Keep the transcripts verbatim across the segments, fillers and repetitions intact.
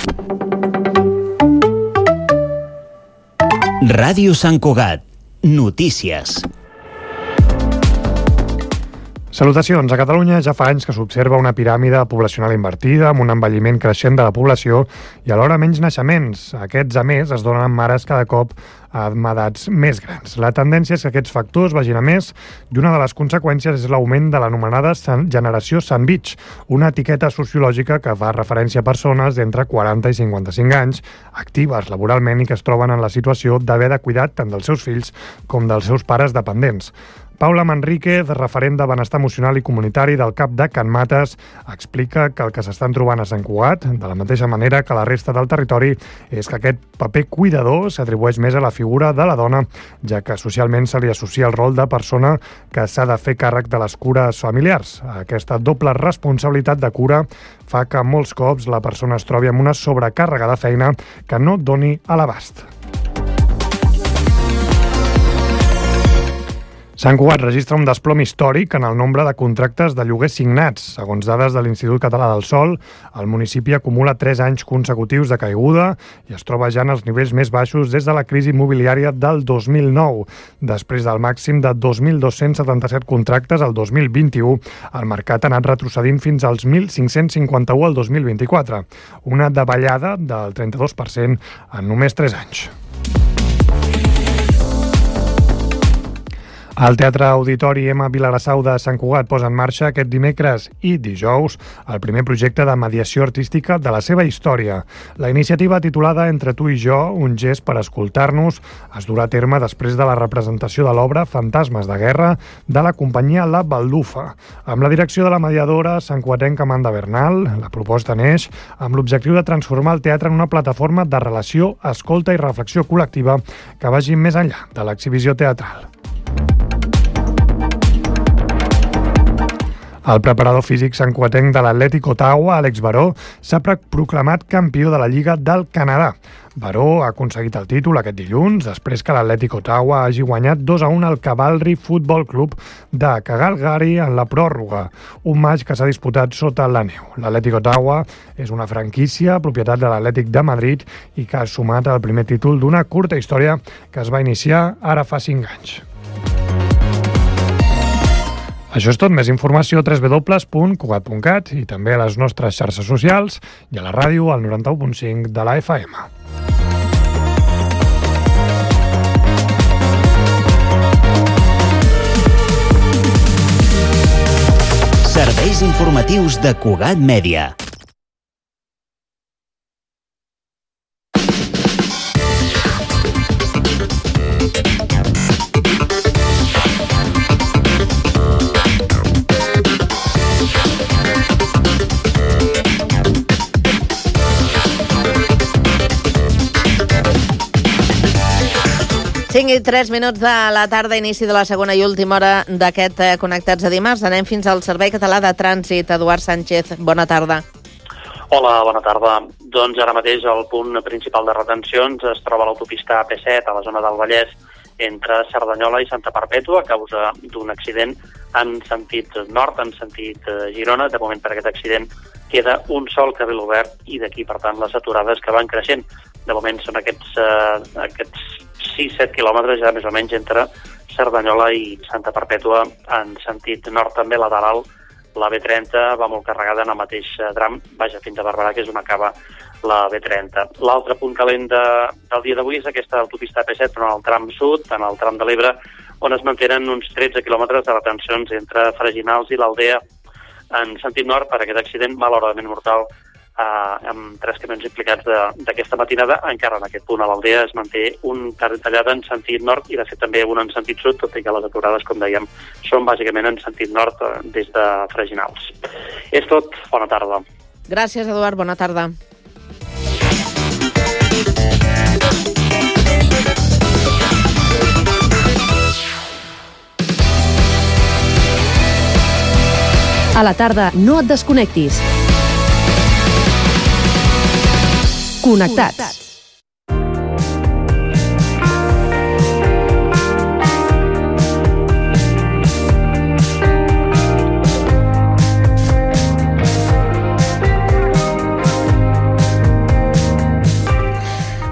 Ràdio Sant Cugat. Notícies. Salutacions. A Catalunya ja fa anys que s'observa una piràmide poblacional invertida, amb un envelliment creixent de la població i alhora menys naixements. Aquests, a més, es donen amb mares cada cop amb edats més grans. La tendència és que aquests factors vagin a més i una de les conseqüències és l'augment de l'anomenada generació sandwich, una etiqueta sociològica que fa referència a persones d'entre quaranta i cinquanta-cinc anys, actives laboralment i que es troben en la situació d'haver de cuidar tant dels seus fills com dels seus pares dependents. Paula Manríquez, referent de benestar emocional i comunitari del CAP de Can Mates, explica que el que s'estan trobant a Sant Cugat, de la mateixa manera que la resta del territori, és que aquest paper cuidador s'atribueix més a la figura de la dona, ja que socialment se li associa el rol de persona que s'ha de fer càrrec de les cures familiars. Aquesta doble responsabilitat de cura fa que molts cops la persona es trobi amb una sobrecàrrega de feina que no doni a l'abast. Sant Cugat registra un desplom històric en el nombre de contractes de lloguer signats. Segons dades de l'Institut Català del Sòl, el municipi acumula tres anys consecutius de caiguda i es troba ja en els nivells més baixos des de la crisi immobiliària del dos mil nou. Després del màxim de dos mil dos-cents setanta-set contractes al dos mil vint-i-u, el mercat ha anat retrocedint fins als mil cinc-cents cinquanta-u al dos mil vint-i-quatre, una davallada del trenta-dos per cent en només tres anys. El Teatre Auditori Emma Vilarassau de Sant Cugat posa en marxa aquest dimecres i dijous el primer projecte de mediació artística de la seva història. La iniciativa titulada Entre tu i jo, un gest per escoltar-nos, es durà a terme després de la representació de l'obra Fantasmes de guerra de la companyia La Baldufa. Amb la direcció de la mediadora santcuatenca Amanda Bernal, la proposta neix amb l'objectiu de transformar el teatre en una plataforma de relació, escolta i reflexió col·lectiva que vagi més enllà de l'exhibició teatral. El preparador físic santcuatenc de l'Atlètic Ottawa, Àlex Baró, s'ha proclamat campió de la Lliga del Canadà. Baró ha aconseguit el títol aquest dilluns, després que l'Atlètic Ottawa hagi guanyat dos a un al Cavalry Football Club de Calgary en la pròrroga, un matx que s'ha disputat sota la neu. L'Atlètic Ottawa és una franquícia, propietat de l'Atlètic de Madrid, i que ha sumat el primer títol d'una curta història que es va iniciar ara fa cinc anys. Això és tot. Més informació a w w w punt cugat punt cat i també a les nostres xarxes socials i a la ràdio al noranta-u punt cinc de la F M. Serveis informatius de Cugat Mèdia. cinc i tres minuts de la tarda, inici de la segona i última hora d'aquest eh, Connectats de dimarts. Anem fins al Servei Català de Trànsit. Eduard Sánchez, bona tarda. Hola, bona tarda. Doncs ara mateix el punt principal de retencions es troba a l'autopista A P set, a la zona del Vallès, entre Cerdanyola i Santa Perpètua, a causa d'un accident en sentit nord, en sentit Girona. De moment, per aquest accident queda un sol carril obert i d'aquí, per tant, les aturades que van creixent. De moment són aquests, eh, aquests sis set quilòmetres ja més o menys entre Cerdanyola i Santa Perpètua en sentit nord. També lateral, la B trenta va molt carregada en el mateix tram, vaja, fins a Barberà, que és on acaba la B trenta. L'altre punt calent de, del dia d'avui és aquesta autopista A P set, però en el tram sud, en el tram de l'Ebre, on es mantenen uns tretze quilòmetres de retencions entre Freginals i l'Aldea en sentit nord per aquest accident malauradament mortal eh, amb tres camions implicats d'aquesta matinada. Encara en aquest punt a l'Aldea es manté un carril tallat en sentit nord i de fet també un en sentit sud, tot i que les aturades, com dèiem, són bàsicament en sentit nord eh, des de Freginals. És tot, bona tarda. Gràcies, Eduard, bona tarda. A la tarda, no et desconnectis. Connectats.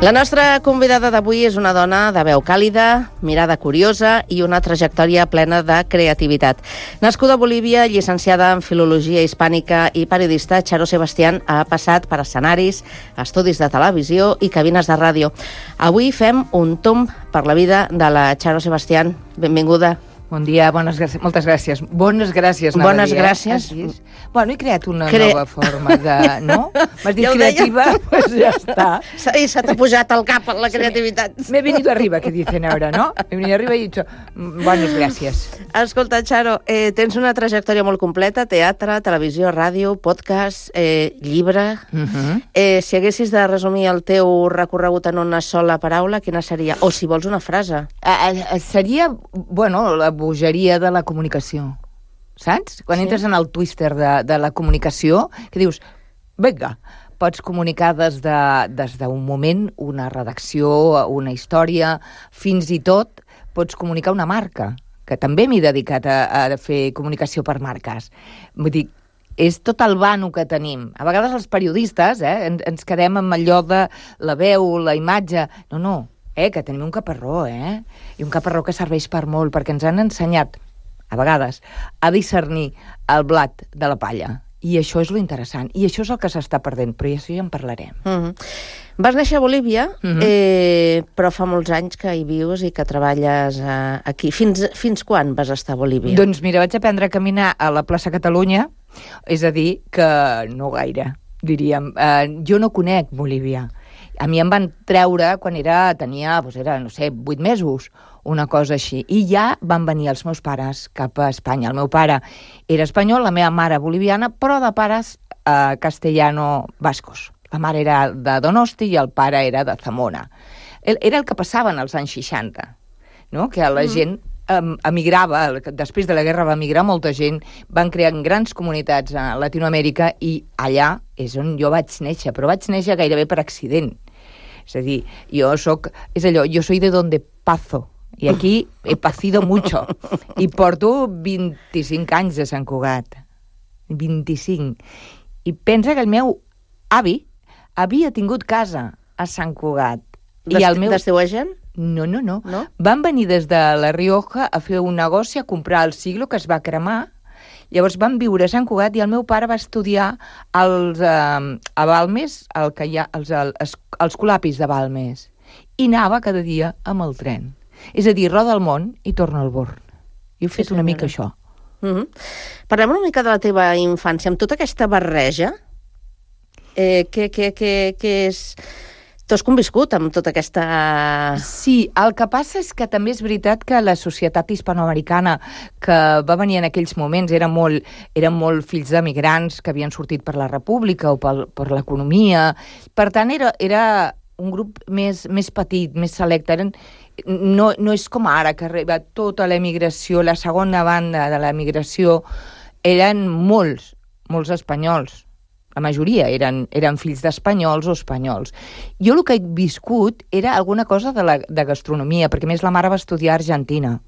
La nostra convidada d'avui és una dona de veu càlida, mirada curiosa i una trajectòria plena de creativitat. Nascuda a Bolívia, llicenciada en Filologia Hispànica i periodista, Charo Sebastián ha passat per escenaris, estudis de televisió i cabines de ràdio. Avui fem un tomb per la vida de la Charo Sebastián. Benvinguda. Bon dia, bones gràcies, moltes gràcies. Bones gràcies, anava Bones a dir, eh? gràcies. Has Bueno, he creat una Cre- nova forma de... No? M'has dit Ja ho deia. creativa, doncs ja està. I se t'ha pujat al cap la creativitat. Me he venido arriba, que dicen ahora, ¿no? He venido arriba y he dicho, mm, bones gràcies. Escolta, Charo, eh, tens una trajectòria molt completa, teatre, televisió, ràdio, podcast, eh, llibre... Uh-huh. Eh, si haguessis de resumir el teu recorregut en una sola paraula, quina seria? O si vols una frase. Uh, uh, seria, bueno, la bogeria de la comunicació. Saps? Quan Sí. entres en el twister de, de la comunicació, que dius, vinga, pots comunicar des de, des d'un moment, una redacció, una història, fins i tot pots comunicar una marca, que també m'he dedicat a, a fer comunicació per marques. Vull dir, és tot el vano que tenim. A vegades els periodistes eh, ens, ens quedem amb allò de la veu, la imatge... No, no, eh, que tenim un caparró, eh? I un caparró que serveix per molt, perquè ens han ensenyat, a vegades, a discernir el blat de la palla. I això és lo interessant. I això és el que s'està perdent, però això ja en parlarem. Mm -hmm. Vas néixer a Bolívia, mm -hmm. eh, però fa molts anys que hi vius i que treballes eh, aquí. Fins, fins quan vas estar a Bolívia? Doncs mira, vaig aprendre a caminar a la plaça Catalunya, és a dir, que no gaire, diríem. Eh, jo no conec Bolívia. A mi em van treure quan era, tenia, doncs era, no sé, vuit mesos, una cosa així. I ja van venir els meus pares cap a Espanya. El meu pare era espanyol, la meva mare boliviana, però de pares eh, castellano-bascos. La mare era de Donosti i el pare era de Zamora. El, era el que passava en els anys seixanta, no? Que la mm. gent em, emigrava, després de la guerra va emigrar molta gent, van crear grans comunitats a Latinoamèrica i allà és on jo vaig néixer, però vaig néixer gairebé per accident. És a dir, jo soc, és allò, jo soy de donde paso, i aquí he pacido mucho, i porto vint-i-cinc anys de Sant Cugat, vint-i-cinc, i pensa que el meu avi havia tingut casa a Sant Cugat. I el meu... D'estiuegen? No, no, no, no. Van venir des de La Rioja a fer un negoci, a comprar el Siglo, que es va cremar. Llavors van viure a Sant Cugat i el meu pare va estudiar als, eh, a Balmes, el que hi ha, els, els, els colapis de Balmes, i anava cada dia amb el tren. És a dir, roda el món i torna al Born. I he fet Sí, una senyora. mica això. Mm -hmm. Parlem una mica de la teva infància. Amb tota aquesta barreja, eh, què, què, què, què és... Tu has conviscut amb tota aquesta... Sí, el que passa és que també és veritat que la societat hispanoamericana que va venir en aquells moments eren molt, eren molt fills d'emigrants que havien sortit per la República o per, per l'economia. Per tant, era, era un grup més, més petit, més selecte. Eren, no, no és com ara, que arriba tota l'emigració, la segona banda de l'emigració, eren molts, molts espanyols. La majoria eren, eren fills d'espanyols o espanyols. Jo el que he viscut era alguna cosa de, la, de gastronomia, perquè a més la mare va estudiar a Argentina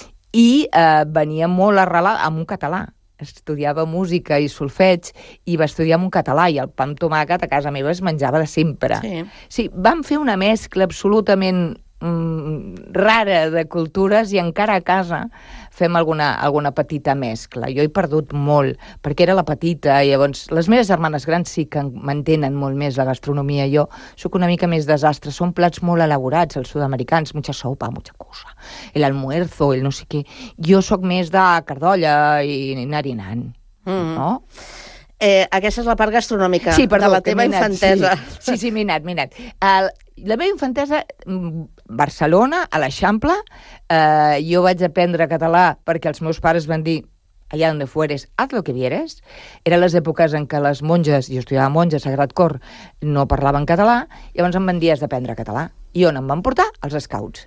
i eh, venia molt arrelada amb un català. Estudiava música i solfeig i va estudiar amb un català, i el pa amb tomàquet a casa meva es menjava de sempre. Sí. Sí, vam fer una mescla absolutament mm, rara de cultures i encara a casa fem alguna, alguna petita mescla. Jo he perdut molt, perquè era la petita, i llavors les meves germanes grans sí que mantenen molt més la gastronomia. Jo sóc una mica més desastre. Són plats molt elaborats, els sud-americans, mucha sopa, mucha cosa, el almuerzo, el no sé què. Jo sóc més de cardolla i narinant, Mm. no? Eh, aquesta és la part gastronòmica Sí, perdó, de la que teva m'he anat, infantesa. Sí, sí, sí m'he anat, m'he anat. El, la meva infantesa, mm, Barcelona, a l'Eixample, eh, jo vaig aprendre català perquè els meus pares van dir, allà on fueres, haz lo que vieres. Eren les èpoques en què les monges, jo estudiava monges, Sagrat Cor, no parlaven català, llavors em van dir, has d'aprendre català. I on em van portar? Els scouts.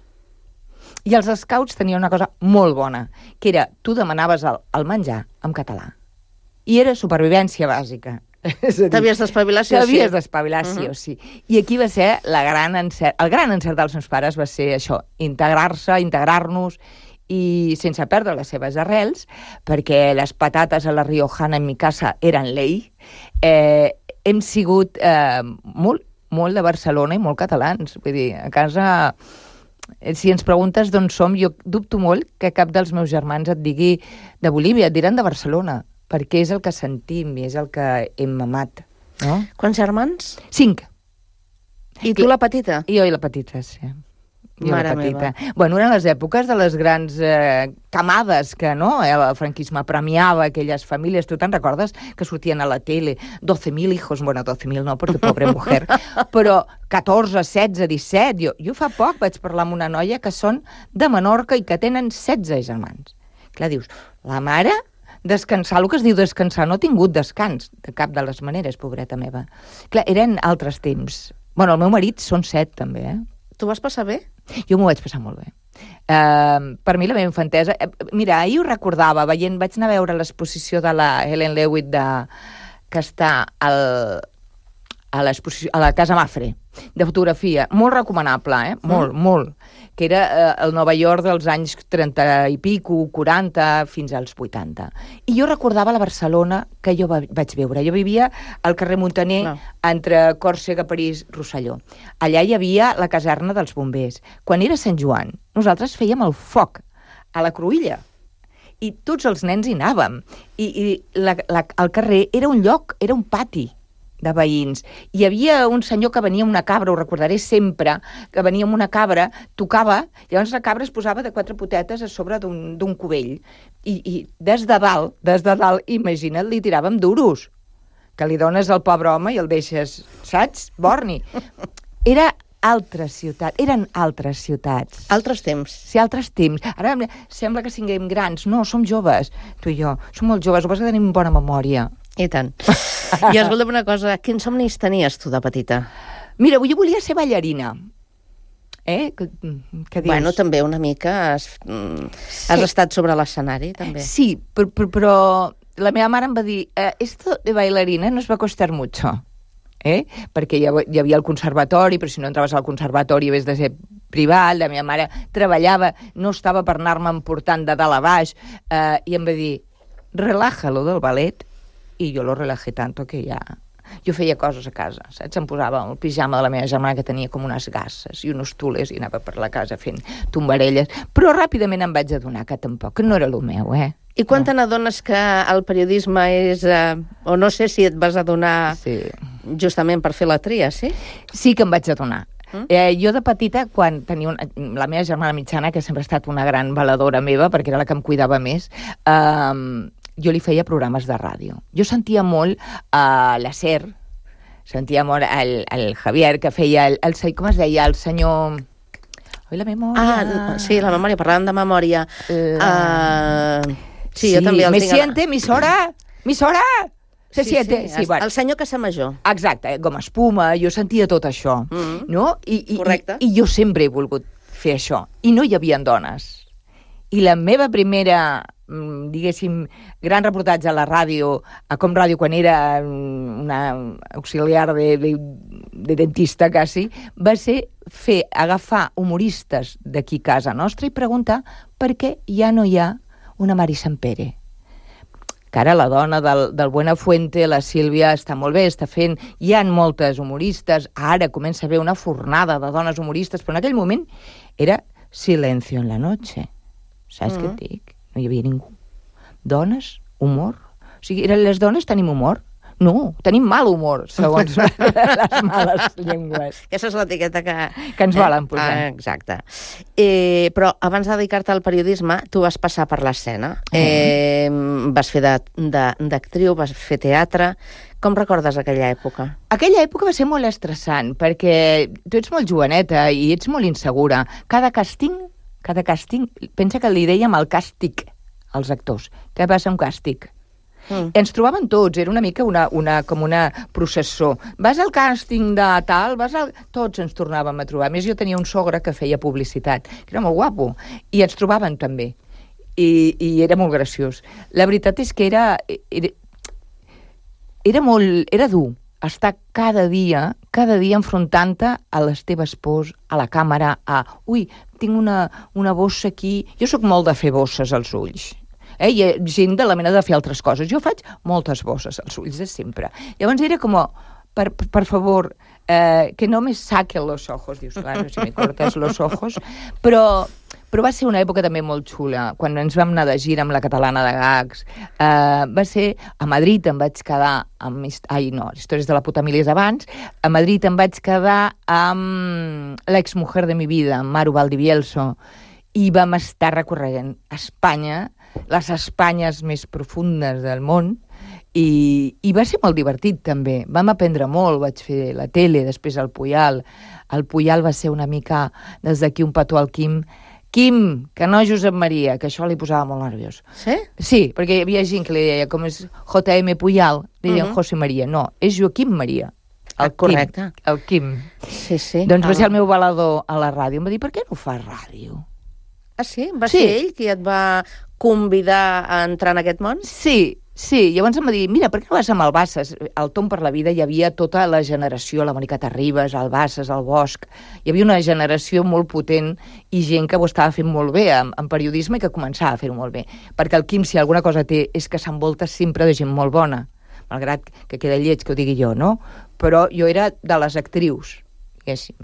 I els scouts tenien una cosa molt bona, que era, tu demanaves el, el menjar en català. I era supervivència bàsica. T'havies d'espavilar sí o sí. T'havies d'espavilar sí o sí. I aquí va ser la gran encert, el gran encert dels meus pares va ser això, integrar-se, integrar-nos, i sense perdre les seves arrels, perquè les patates a la riojana en mi casa eren lei. Eh, hem sigut eh, molt, molt de Barcelona i molt catalans. Vull dir, a casa, si ens preguntes d'on som, jo dubto molt que cap dels meus germans et digui de Bolívia, et diran de Barcelona, perquè és el que sentim i és el que hem mamat. No? Quants germans? Cinc. I tu la petita? I jo i la petita, sí. Jo Mare la petita. meva. Bueno, eren les èpoques de les grans eh, camades que no? el franquisme premiava aquelles famílies. Tu te'n recordes que sortien a la tele doce mil hijos? Bueno, doce mil no, perquè pobre mujer. Però catorze, setze, disset. Jo, jo fa poc vaig parlar amb una noia que són de Menorca i que tenen setze germans. Clar, dius, la mare... Descansar, el que es diu descansar, no ha tingut descans de cap de les maneres, pobreta meva. Clar, eren altres temps. Bueno, el meu marit són set, també, eh? Tu vas passar bé? Jo m'ho vaig passar molt bé. Uh, per mi la meva infantesa... Uh, mira, ahir ho recordava, veient, vaig anar a veure l'exposició de la Helen Lewitt de, que està al, a, l'exposició, a la Casa Mafre, de fotografia. Molt recomanable, eh? Molt, mm. molt. Que era uh, el Nova York dels anys trenta i pico, quaranta, fins als vuitanta. I jo recordava la Barcelona que jo va, vaig veure. Jo vivia al carrer Montaner, no. entre Còrsega, París, Rosselló. Allà hi havia la caserna dels bombers. Quan era Sant Joan, nosaltres fèiem el foc a la Cruïlla. I tots els nens hi anàvem. I, i la, la, el carrer era un lloc, era un pati de veïns. Hi havia un senyor que venia amb una cabra, ho recordaré sempre, que venia amb una cabra, tocava, llavors la cabra es posava de quatre potetes a sobre d'un cubell. I, I des de dalt, des de dalt, imagina't, li tiràvem duros, que li dones al pobre home i el deixes, saps? Borni. Era altra ciutat, eren altres ciutats. Altres temps. Sí, altres temps. Ara sembla que siguem grans. No, som joves, tu i jo. Som molt joves, ho que passa que tenim bona memòria. I tant. I escolta'm una cosa, quins somnis tenies tu de petita? Mira, jo volia ser ballarina. Eh? Què dius? Bueno, també una mica has, mm, sí. has estat sobre l'escenari, també. Sí, però, però, però la meva mare em va dir eh, esto de bailarina nos va costar mucho. Eh? Perquè hi havia el conservatori, però si no entraves al conservatori havies de ser privat, la meva mare treballava, no estava per anar-me emportant de dalt a baix, eh, i em va dir, relájalo del ballet, i jo lo relajé tanto que ja... Jo feia coses a casa, saps? Em posava el pijama de la meva germana que tenia com unes gasses i unos tules i anava per la casa fent tombarelles, però ràpidament em vaig adonar que tampoc, que no era el meu, eh? I quan te n'adones que el periodisme és... Eh, o no sé si et vas adonar sí. justament per fer la tria, sí? Sí que em vaig adonar. Mm? Eh, jo de petita, quan tenia una, la meva germana mitjana, que sempre ha estat una gran valedora meva, perquè era la que em cuidava més, eh, jo li feia programes de ràdio. Jo sentia molt uh, la SER, sentia molt el, el Javier, que feia el, el... Com es deia? El senyor... Oi, la memòria... Ah, sí, la memòria, parlàvem de memòria. La... Uh, sí, sí, jo també el me tinc... siente, emissora, emissora... Se sí, siente, sí, sí, bueno. El senyor Casamajor. Exacte, com espuma, jo sentia tot això, mm -hmm. no? I, i, Correcte. I, I jo sempre he volgut fer això. I no hi havia dones. I la meva primera... diguéssim, gran reportatge a la ràdio, a Com Ràdio, quan era una auxiliar de, de, de dentista, quasi, va ser fer, agafar humoristes d'aquí a casa nostra i preguntar per què ja no hi ha una Mari Sampere. Que ara la dona del, del Buenafuente, la Sílvia, està molt bé, està fent... Hi ha moltes humoristes, ara comença a haver una fornada de dones humoristes, però en aquell moment era silencio en la noche. Saps mm-hmm. què et dic? No hi havia ningú. Dones, humor... O sigui, les dones tenim humor? No, tenim mal humor, segons les males llengües. Aquesta és l'etiqueta que... Que ens volen posar. Ah, exacte. Eh, però abans de dedicar-te al periodisme, tu vas passar per l'escena. Eh, vas fer d'actriu, vas fer teatre... Com recordes aquella època? Aquella època va ser molt estressant, perquè tu ets molt joveneta i ets molt insegura. Cada càsting... Cada càsting, pensa que li dèiem el càstig als actors. Què passa un càstig? Mm. Ens trobaven tots, era una mica una, una, com una processó. Vas al càsting de tal, vas al... Tots ens tornàvem a trobar. A més, jo tenia un sogre que feia publicitat, que era molt guapo, i ens trobaven també. I, i era molt graciós. La veritat és que era... Era, era molt... Era dur estar cada dia, cada dia enfrontant-te a les teves pors, a la càmera, a... Ui, tinc una, una bossa aquí... Jo sóc molt de fer bosses als ulls. Eh? Hi ha gent de la mena de fer altres coses. Jo faig moltes bosses als ulls, de sempre. Llavors era com, per, per favor, eh, que no me saquen los ojos, dius, claro, si me cortes los ojos, però... Però va ser una època també molt xula, quan ens vam anar de gira amb la Catalana de Gags. Uh, va ser... A Madrid em vaig quedar amb... Ai, no, històries de la puta Milis abans. A Madrid em vaig quedar amb l'exmujer de mi vida, amb Maru Valdivielso, i vam estar recorrent Espanya, les Espanyes més profundes del món, i, i va ser molt divertit també. Vam aprendre molt, vaig fer la tele, després el Puyal. El Puyal va ser una mica, des d'aquí un petó al Quim, Quim, que no Josep Maria, que això li posava molt nerviós. Sí? Sí, perquè hi havia gent que li deia, com és J M Puyal, li deien uh -huh. José Maria. No, és Joaquim Maria. El ah, correcte. Quim, el Quim. Sí, sí. Doncs ah. va ser el meu balador a la ràdio. Em va dir, per què no fas ràdio? Ah, sí? Va sí. ser ell qui et va convidar a entrar en aquest món? Sí, sí. Llavors em va dir, mira, per què no vas amb el Bassas? Al Tom per la vida hi havia tota la generació, la Mònica Terribas, el Bassas, el Bosch. Hi havia una generació molt potent i gent que ho estava fent molt bé en, en periodisme i que començava a fer-ho molt bé. Perquè el Quim, si alguna cosa té, és que s'envolta sempre de gent molt bona. Malgrat que queda lleig que ho digui jo, no? Però jo era de les actrius, diguéssim.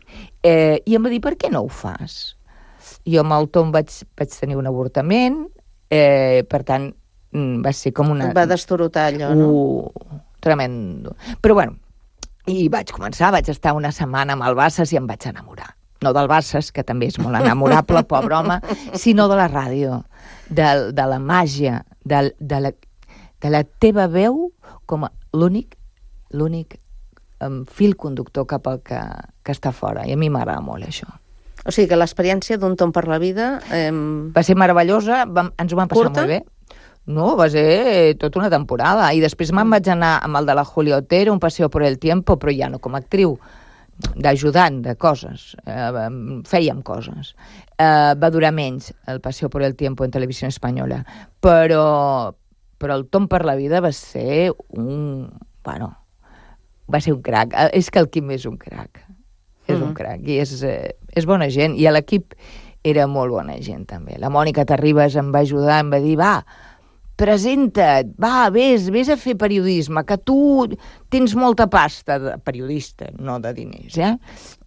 Eh, I em va dir, per què no ho fas? Jo amb el Tom vaig, vaig tenir un avortament, eh, per tant, va ser com una... Et va destorotar allò, no? Uh, tremendo. Però bueno, i vaig començar, vaig estar una setmana amb el Bassas i em vaig enamorar. No del Bassas, que també és molt enamorable, pobre home, sinó de la ràdio, de, de la màgia, de, de, la, de la teva veu com a l'únic, l'únic um, fil conductor cap al que, que està fora. I a mi m'agrada molt això. O sigui que l'experiència d'un Tom per la vida... Eh... Va ser meravellosa, vam, ens ho vam passar Curta? molt bé. No, va ser tota una temporada. I després me'n vaig anar amb el de la Julia Otero, un paseo por el tiempo, però ja no com a actriu, d'ajudant de coses. Eh, fèiem coses. Eh, va durar menys el paseo por el tiempo en Televisió Espanyola. Però, però el Tom per la vida va ser un... Bueno, va ser un crac. És que el Quim és un crac. És mm. un crac. I és, eh, és bona gent. I l'equip era molt bona gent, també. La Mònica Terribas em va ajudar, em va dir, va, presenta't, va, vés, vés a fer periodisme, que tu tens molta pasta de periodista, no de diners, eh?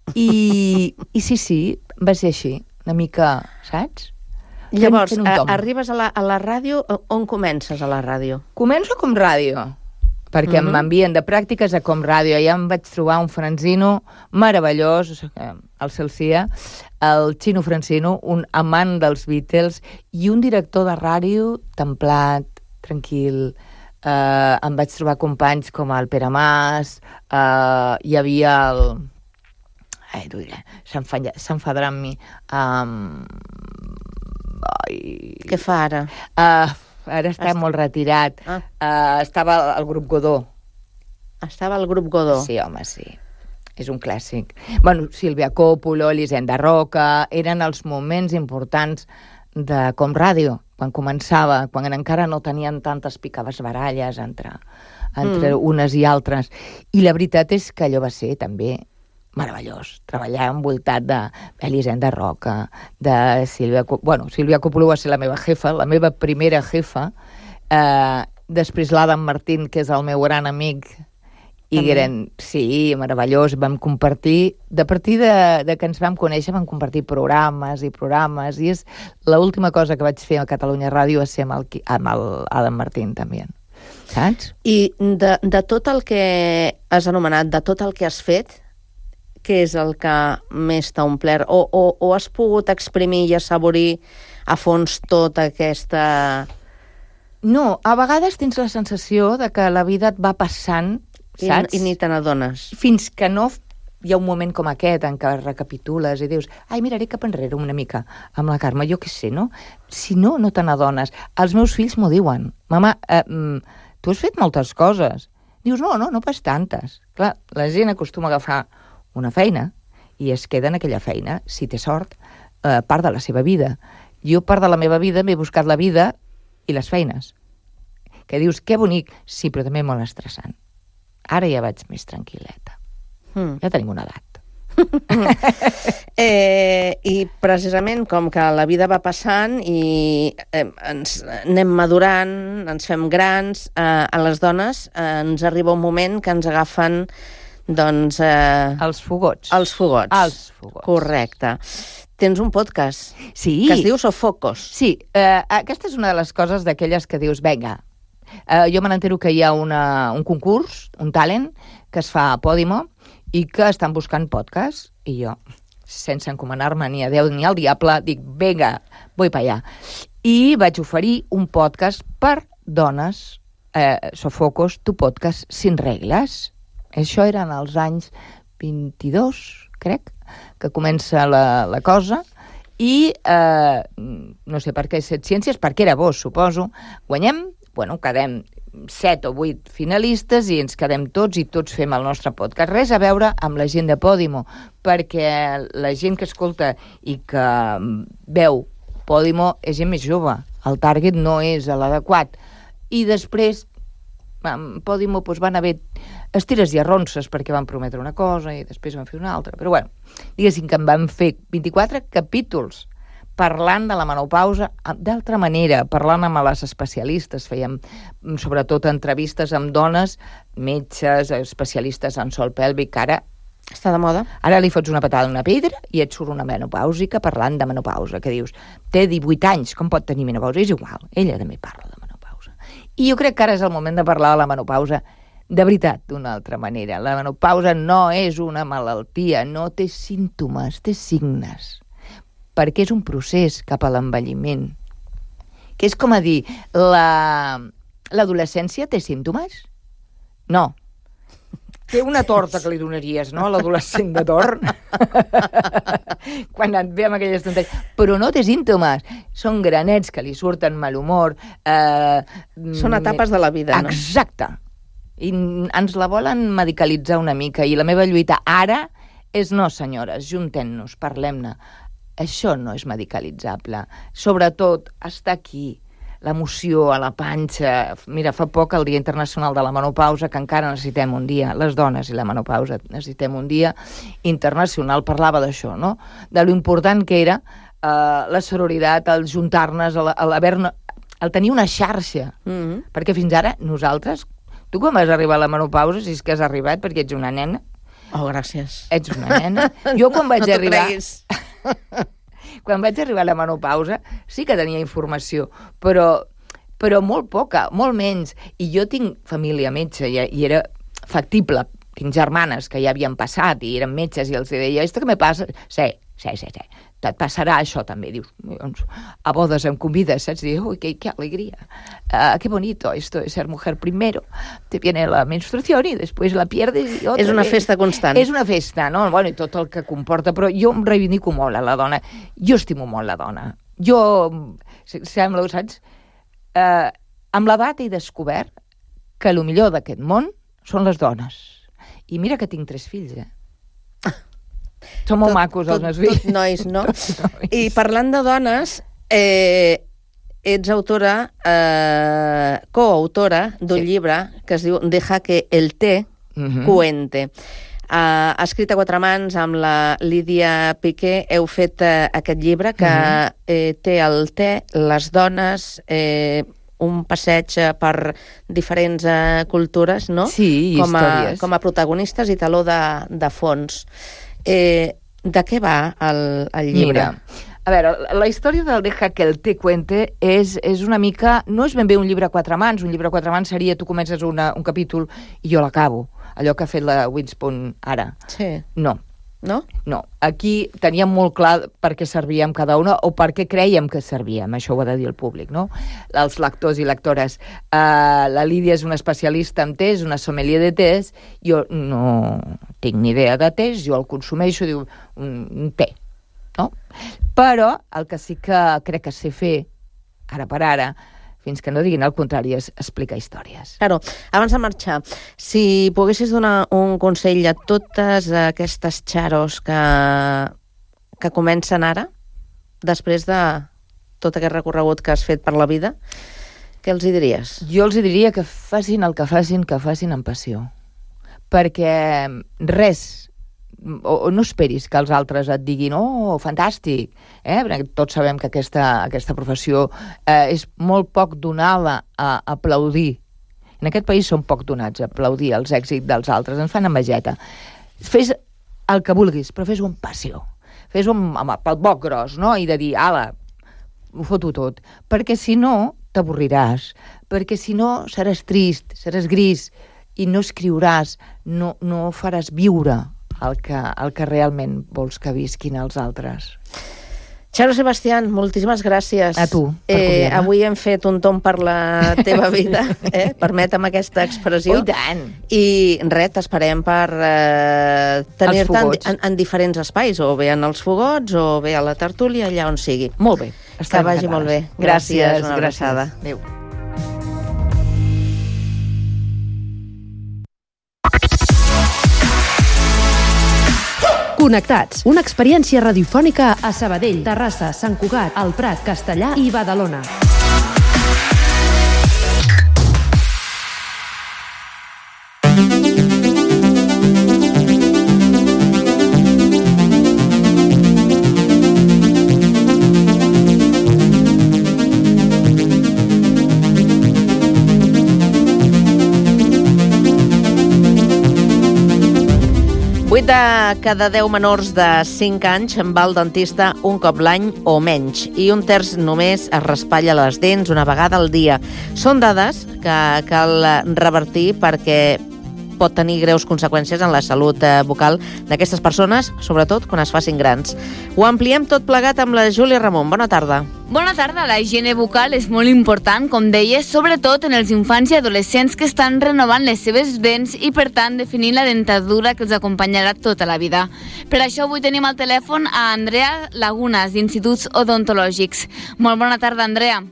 I, i sí, sí, va ser així, una mica, saps? Llavors, fent, fent a, arribes a la, a la ràdio, on comences a la ràdio? Començo com ràdio, perquè uh-huh. m'envien de pràctiques a Com Ràdio. Allà em vaig trobar un Francino meravellós, el Celsia, el Xino Francino, un amant dels Beatles, i un director de ràdio templat, tranquil. Eh, em vaig trobar companys com el Pere Mas, eh, hi havia el... Ai, t'ho diré, s'enfadarà amb mi. Um... Ai... Què fa ara? Uh, ara està, està molt retirat. Ah. Uh, estava al grup Godó. Estava al grup Godó? Sí, home, sí. És un clàssic. Bueno, Sílvia Coppola, Elisenda Roca, eren els moments importants de Com Ràdio, quan començava, quan encara no tenien tantes picaves baralles entre, entre mm. unes i altres. I la veritat és que allò va ser també meravellós. Treballar envoltat d'Elisenda Roca, de Sílvia Coppola. Bueno, Sílvia Coppola va ser la meva jefa, la meva primera jefa. Eh, després l'Adam Martín, que és el meu gran amic, i eren, sí, meravellós, vam compartir, de partir de, de que ens vam conèixer, vam compartir programes i programes, i és l'última cosa que vaig fer a Catalunya Ràdio a ser amb el, amb el Adam Martín, també. Saps? I de, de tot el que has anomenat, de tot el que has fet, què és el que més t'ha omplert? O, o, o has pogut exprimir i assaborir a fons tota aquesta... No, a vegades tens la sensació de que la vida et va passant, saps? I, i ni te n'adones. Fins que no hi ha un moment com aquest en què recapitules i dius, ai, miraré cap enrere una mica amb la Carme, jo què sé, no? Si no, no te n'adones. Els meus fills m'ho diuen. Mama, eh, tu has fet moltes coses. Dius, no, no, no pas tantes. Clar, la gent acostuma a agafar una feina i es queda en aquella feina, si té sort, eh, part de la seva vida. Jo, part de la meva vida, m'he buscat la vida i les feines. Que dius, que bonic, sí, però també molt estressant. Ara ja vaig més tranquil·leta. Mm. Ja tenim una edat. eh, I precisament com que la vida va passant i eh, ens anem madurant, ens fem grans, eh, a les dones eh, ens arriba un moment que ens agafen Doncs... Eh, Els fogots. Els fogots. Els fogots. Correcte. Tens un podcast Sí. que es diu Sofocos. Sí, eh, aquesta és una de les coses d'aquelles que dius, vinga, eh, jo me n'entero que hi ha una, un concurs, un talent, que es fa a Podimo i que estan buscant podcast, i jo, sense encomanar-me ni a Déu ni al diable, dic, vinga, vull pa allà. I vaig oferir un podcast per dones, eh, Sofocos, tu podcast sin regles. Això eren els anys vint-i-dos, crec, que comença la, la cosa, i eh, no sé per què set ciències, perquè era bo, suposo, guanyem, bueno, quedem set o vuit finalistes i ens quedem tots i tots fem el nostre podcast. Res a veure amb la gent de Podimo, perquè la gent que escolta i que veu Podimo és gent més jove. El target no és l'adequat. I després, amb Podimo doncs, van haver estires i arronses perquè van prometre una cosa i després van fer una altra. Però bueno, diguéssim que en van fer vint-i-quatre capítols parlant de la menopausa d'altra manera, parlant amb les especialistes. Fèiem sobretot entrevistes amb dones, metges, especialistes en sol pèlvic, que ara està de moda. Ara li fots una patada a una pedra i et surt una menopàusica parlant de menopausa, que dius, té divuit anys, com pot tenir menopausa? És igual, ella també parla de menopausa. I jo crec que ara és el moment de parlar de la menopausa de veritat, d'una altra manera. La menopausa no és una malaltia, no té símptomes, té signes, perquè és un procés cap a l'envelliment. Que és com a dir, la... l'adolescència té símptomes? No. Té una torta que li donaries, no?, a l'adolescent de torn. Quan et ve amb aquelles tonteries. Però no té símptomes. Són granets que li surten mal humor. Eh, Són etapes de la vida, no? Exacte. I ens la volen medicalitzar una mica. I la meva lluita ara és, no, senyores, juntem-nos, parlem-ne. Això no és medicalitzable. Sobretot, està aquí. L'emoció a la panxa. Mira, fa poc el Dia Internacional de la Menopausa, que encara necessitem un dia, les dones i la menopausa necessitem un dia internacional, parlava d'això, no? De lo important que era eh, la sororitat, el juntar-nos, el, el, haver-ne, el tenir una xarxa. Mm-hmm. Perquè fins ara nosaltres, tu quan vas arribar a la menopausa, si és que has arribat perquè ets una nena. Oh, gràcies. Ets una nena. Jo quan vaig no arribar... creguis. Quan vaig arribar a la menopausa sí que tenia informació, però, però molt poca, molt menys. I jo tinc família metge i, i era factible. Tinc germanes que ja havien passat i eren metges i els deia, esto que me passa... Sí, sí, sí, sí. Et passarà això també. Dius, doncs, a bodes em convides, saps? Dius, ui, qué, qué alegría. Uh, qué bonito esto de ser mujer primero. Te viene la menstruación y después la pierdes. Y otra és una vez. Festa constant. És una festa, no? Bueno, i tot el que comporta, però jo em reivindico molt a la dona. Jo estimo molt la dona. Jo, sembla, saps? Uh, amb l'edat he descobert que el millor d'aquest món són les dones. I mira que tinc tres fills, eh? Són molt tot, macos, els meus fills. Tot nois, no? Tot nois. I parlant de dones, eh, ets autora, eh, coautora d'un sí. llibre que es diu Deja que el té uh-huh. cuente. Uh, ha escrit a quatre mans amb la Lídia Piqué. Heu fet uh, aquest llibre que uh-huh. eh, té el té, les dones... Eh, un passeig per diferents uh, cultures, no? Sí, com a, històries. Com a protagonistes i taló de, de fons. Eh, de què va el, el llibre? Mira, a veure, la història del Deja que el té cuente és, és una mica... No és ben bé un llibre a quatre mans. Un llibre a quatre mans seria tu comences una, un capítol i jo l'acabo. Allò que ha fet la Winspoon ara. Sí. No. No? No. Aquí teníem molt clar per què servíem cada una o per què creiem que servíem. Això ho ha de dir el públic, no? Els lectors i lectores. Uh, la Lídia és una especialista en tés, una sommelier de tés. Jo no tinc ni idea de tés, jo el consumeixo, diu, un, un té, no? Però el que sí que crec que sé fer, ara per ara, fins que no diguin el contrari, és explicar històries. Claro. Abans de marxar, si poguessis donar un consell a totes aquestes xaros que, que comencen ara, després de tot aquest recorregut que has fet per la vida, què els hi diries? Jo els hi diria que facin el que facin, que facin amb passió. Perquè res... O, o no esperis que els altres et diguin oh, fantàstic, eh? Perquè tots sabem que aquesta, aquesta professió eh, és molt poc donada a aplaudir. En aquest país som poc donats a aplaudir els èxits dels altres, ens fan envejeta. Fes el que vulguis, però fes-ho amb passió. Fes-ho amb, amb, pel boc gros, no? I de dir, ala, ho foto tot. Perquè si no, t'avorriràs. Perquè si no, seràs trist, seràs gris, i no escriuràs, no, no faràs viure el que, el que realment vols que visquin els altres. Charo Sebastián, moltíssimes gràcies. A tu, per eh, avui hem fet un tomb per la teva vida, eh? Permetem aquesta expressió. Oh, i tant! I res, t'esperem per eh, tenir-te en, en, en diferents espais, o bé en els fogots, o bé a la tertúlia, allà on sigui. Molt bé. Que vagi molt bé. Gràcies, una abraçada. Adéu. Connectats, una experiència radiofònica a Sabadell, Terrassa, Sant Cugat, El Prat, Castellar i Badalona. vuit de cada deu menors de cinc anys va al dentista un cop l'any o menys i un terç només es raspalla les dents una vegada al dia. Són dades que cal revertir perquè pot tenir greus conseqüències en la salut bucal d'aquestes persones, sobretot quan es facin grans. Ho ampliem tot plegat amb la Júlia Ramon. Bona tarda. Bona tarda. La higiene bucal és molt important, com deies, sobretot en els infants i adolescents que estan renovant les seves dents i, per tant, definint la dentadura que els acompanyarà tota la vida. Per això avui tenim al telèfon a Andrea Lagunas, d'Instituts Odontològics. Molt bona tarda, Andrea.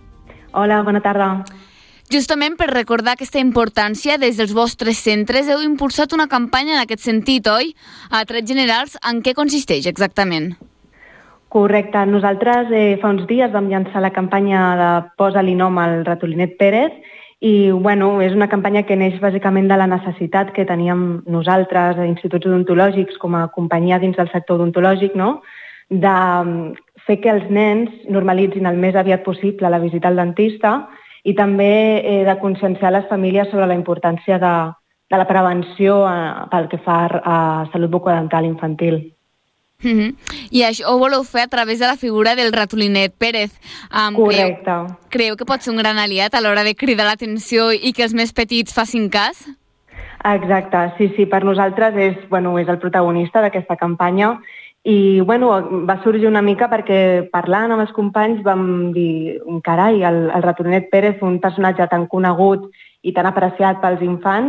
Hola, bona tarda. Justament per recordar aquesta importància, des dels vostres centres heu impulsat una campanya en aquest sentit, oi? A trets generals, en què consisteix exactament? Correcte. Nosaltres eh, fa uns dies vam llançar la campanya de Posa-li nom al ratolinet Pérez i bueno, és una campanya que neix bàsicament de la necessitat que teníem nosaltres, a instituts odontològics, com a companyia dins del sector odontològic, no? De fer que els nens normalitzin el més aviat possible la visita al dentista i també eh, de conscienciar les famílies sobre la importància de, de la prevenció eh, pel que fa a salut bucodental infantil. Mm-hmm. I això ho voleu fer a través de la figura del ratolinet Pérez. Um, Correcte. Creieu, creieu que pot ser un gran aliat a l'hora de cridar l'atenció i que els més petits facin cas? Exacte, sí, sí, per nosaltres és, bueno, és el protagonista d'aquesta campanya. I bueno, va sorgir una mica perquè parlant amb els companys vam dir, carai, el, el ratolinet Pérez, un personatge tan conegut i tan apreciat pels infants,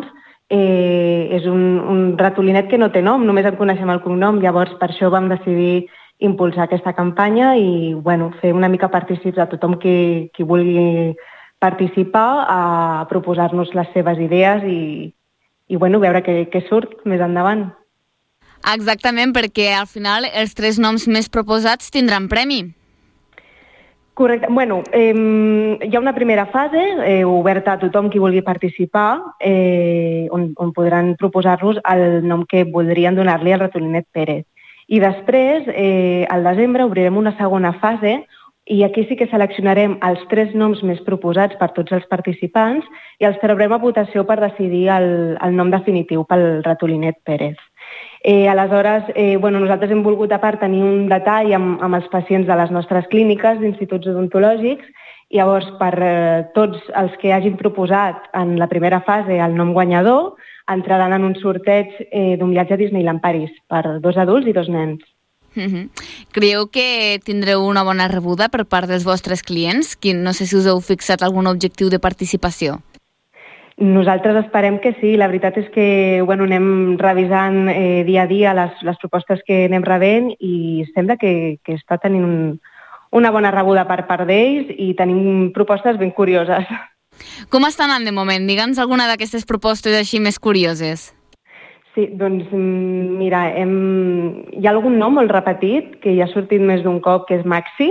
eh, és un, un ratolinet que no té nom, només en coneixem el cognom, llavors per això vam decidir impulsar aquesta campanya i bueno, fer una mica partícips a tothom qui, qui vulgui participar, a proposar-nos les seves idees i, i bueno, veure què, què surt més endavant. Exactament, perquè al final els tres noms més proposats tindran premi. Correcte. Bueno, eh, hi ha una primera fase eh, oberta a tothom qui vulgui participar, eh, on, on podran proposar-nos el nom que voldrien donar-li al ratolinet Pérez. I després, eh, al desembre, obrirem una segona fase i aquí sí que seleccionarem els tres noms més proposats per tots els participants i els traurem a votació per decidir el, el nom definitiu pel ratolinet Pérez. Eh, aleshores, eh, bueno, nosaltres hem volgut a part tenir un detall amb, amb els pacients de les nostres clíniques d'instituts odontològics i llavors per eh, tots els que hagin proposat en la primera fase el nom guanyador entraran en un sorteig eh, d'un viatge a Disneyland París per dos adults i dos nens. Mm-hmm. Creieu que tindreu una bona rebuda per part dels vostres clients? No sé si us heu fixat algun objectiu de participació. Nosaltres esperem que sí. La veritat és que bueno, anem revisant eh, dia a dia les, les propostes que anem rebent i sembla que, que està tenint un, una bona rebuda per part d'ells i tenim propostes ben curioses. Com estan anant de moment? Digue'ns alguna d'aquestes propostes així més curioses. Sí, doncs mira, hem... hi ha algun nom molt repetit que ja ha sortit més d'un cop, que és Maxi.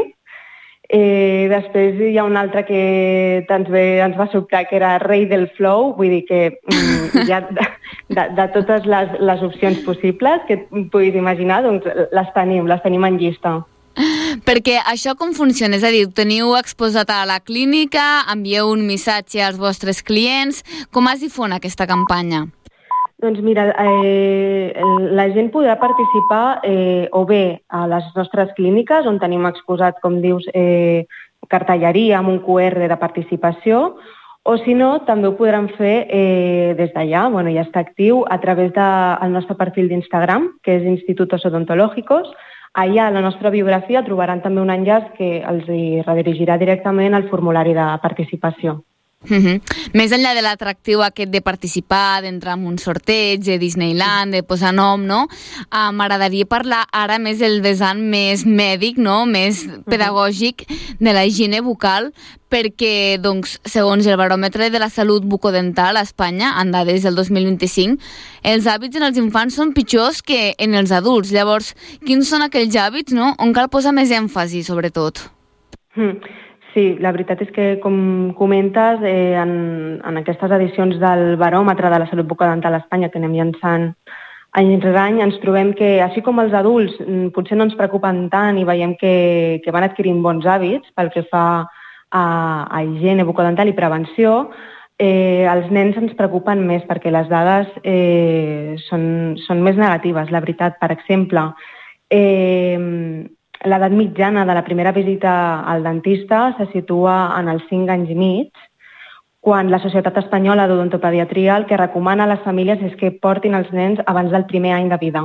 Eh, després hi ha un altre que ens, ve, ens va sobtar, que era Rei del Flow, vull dir que mm, hi ha de, de, de totes les, les opcions possibles que puguis imaginar, doncs les tenim, les tenim en llista. Perquè això com funciona? És a dir, teniu exposat a la clínica, envieu un missatge als vostres clients, com es difon aquesta campanya? Doncs mira, eh, la gent podrà participar eh, o bé a les nostres clíniques, on tenim exposat, com dius, eh, cartelleria amb un cu erre de participació, o si no, també ho podran fer eh, des d'allà, bueno, ja està actiu, a través del nostre perfil d'Instagram, que és Institutos Odontológicos. Allà, a la nostra biografia, trobaran també un enllaç que els redirigirà directament al formulari de participació. Uh-huh. Més enllà de l'atractiu aquest de participar, d'entrar en un sorteig, de Disneyland, de posar nom, no? Uh, M'agradaria parlar ara més del vessant més mèdic, no? Més pedagògic de la higiene bucal, perquè, doncs, segons el baròmetre de la salut bucodental a Espanya, en dades del dos mil vint-i-cinc, els hàbits en els infants són pitjors que en els adults. Llavors, quins són aquells hàbits, no?, on cal posar més èmfasi, sobretot? Mm. Sí, la veritat és que, com comentes, eh, en, en aquestes edicions del baròmetre de la salut bucodental a Espanya que anem llançant any rere any, ens trobem que, així com els adults potser no ens preocupen tant i veiem que, que van adquirint bons hàbits pel que fa a, a higiene bucodental i prevenció, eh, els nens ens preocupen més perquè les dades eh, són, són més negatives. La veritat, per exemple, eh, l'edat mitjana de la primera visita al dentista se situa en els cinc anys i mig, quan la Societat Espanyola d'Odontopediatria el que recomana a les famílies és que portin els nens abans del primer any de vida.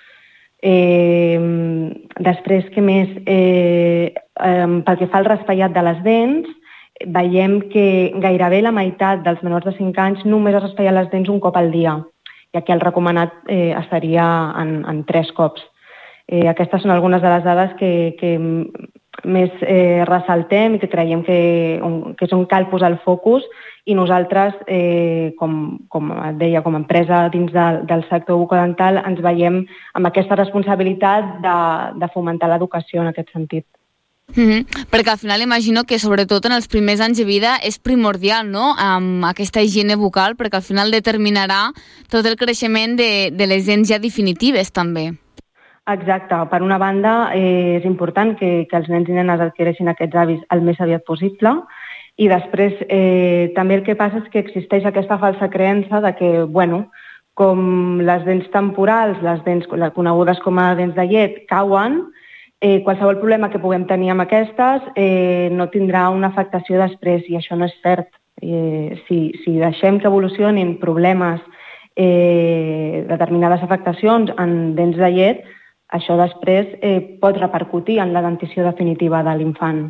Eh, després, què més? Eh, eh, pel que fa al raspallat de les dents, veiem que gairebé la meitat dels menors de cinc anys només es raspallen les dents un cop al dia, i aquí el recomanat eh, estaria en, en tres cops. Eh, aquestes són algunes de les dades que, que més eh, ressaltem i que creiem que, on, que és on cal posar el focus, i nosaltres, eh, com, com et deia, com a empresa dins de, del sector bucodental, ens veiem amb aquesta responsabilitat de, de fomentar l'educació en aquest sentit. Mm-hmm. Perquè al final imagino que sobretot en els primers anys de vida és primordial, no?, amb aquesta higiene bucal, perquè al final determinarà tot el creixement de, de les dents ja definitives també. Exacte. Per una banda, eh, és important que, que els nens i nenes adquireixin aquests hàbits el més aviat possible, i després eh, també el que passa és que existeix aquesta falsa creença de que, bueno, com les dents temporals, les dents les conegudes com a dents de llet, cauen, eh, qualsevol problema que puguem tenir amb aquestes eh, no tindrà una afectació després, i això no és cert. Eh, si, si deixem que evolucionin problemes, eh, determinades afectacions en dents de llet, això després eh, pot repercutir en la dentició definitiva de l'infant.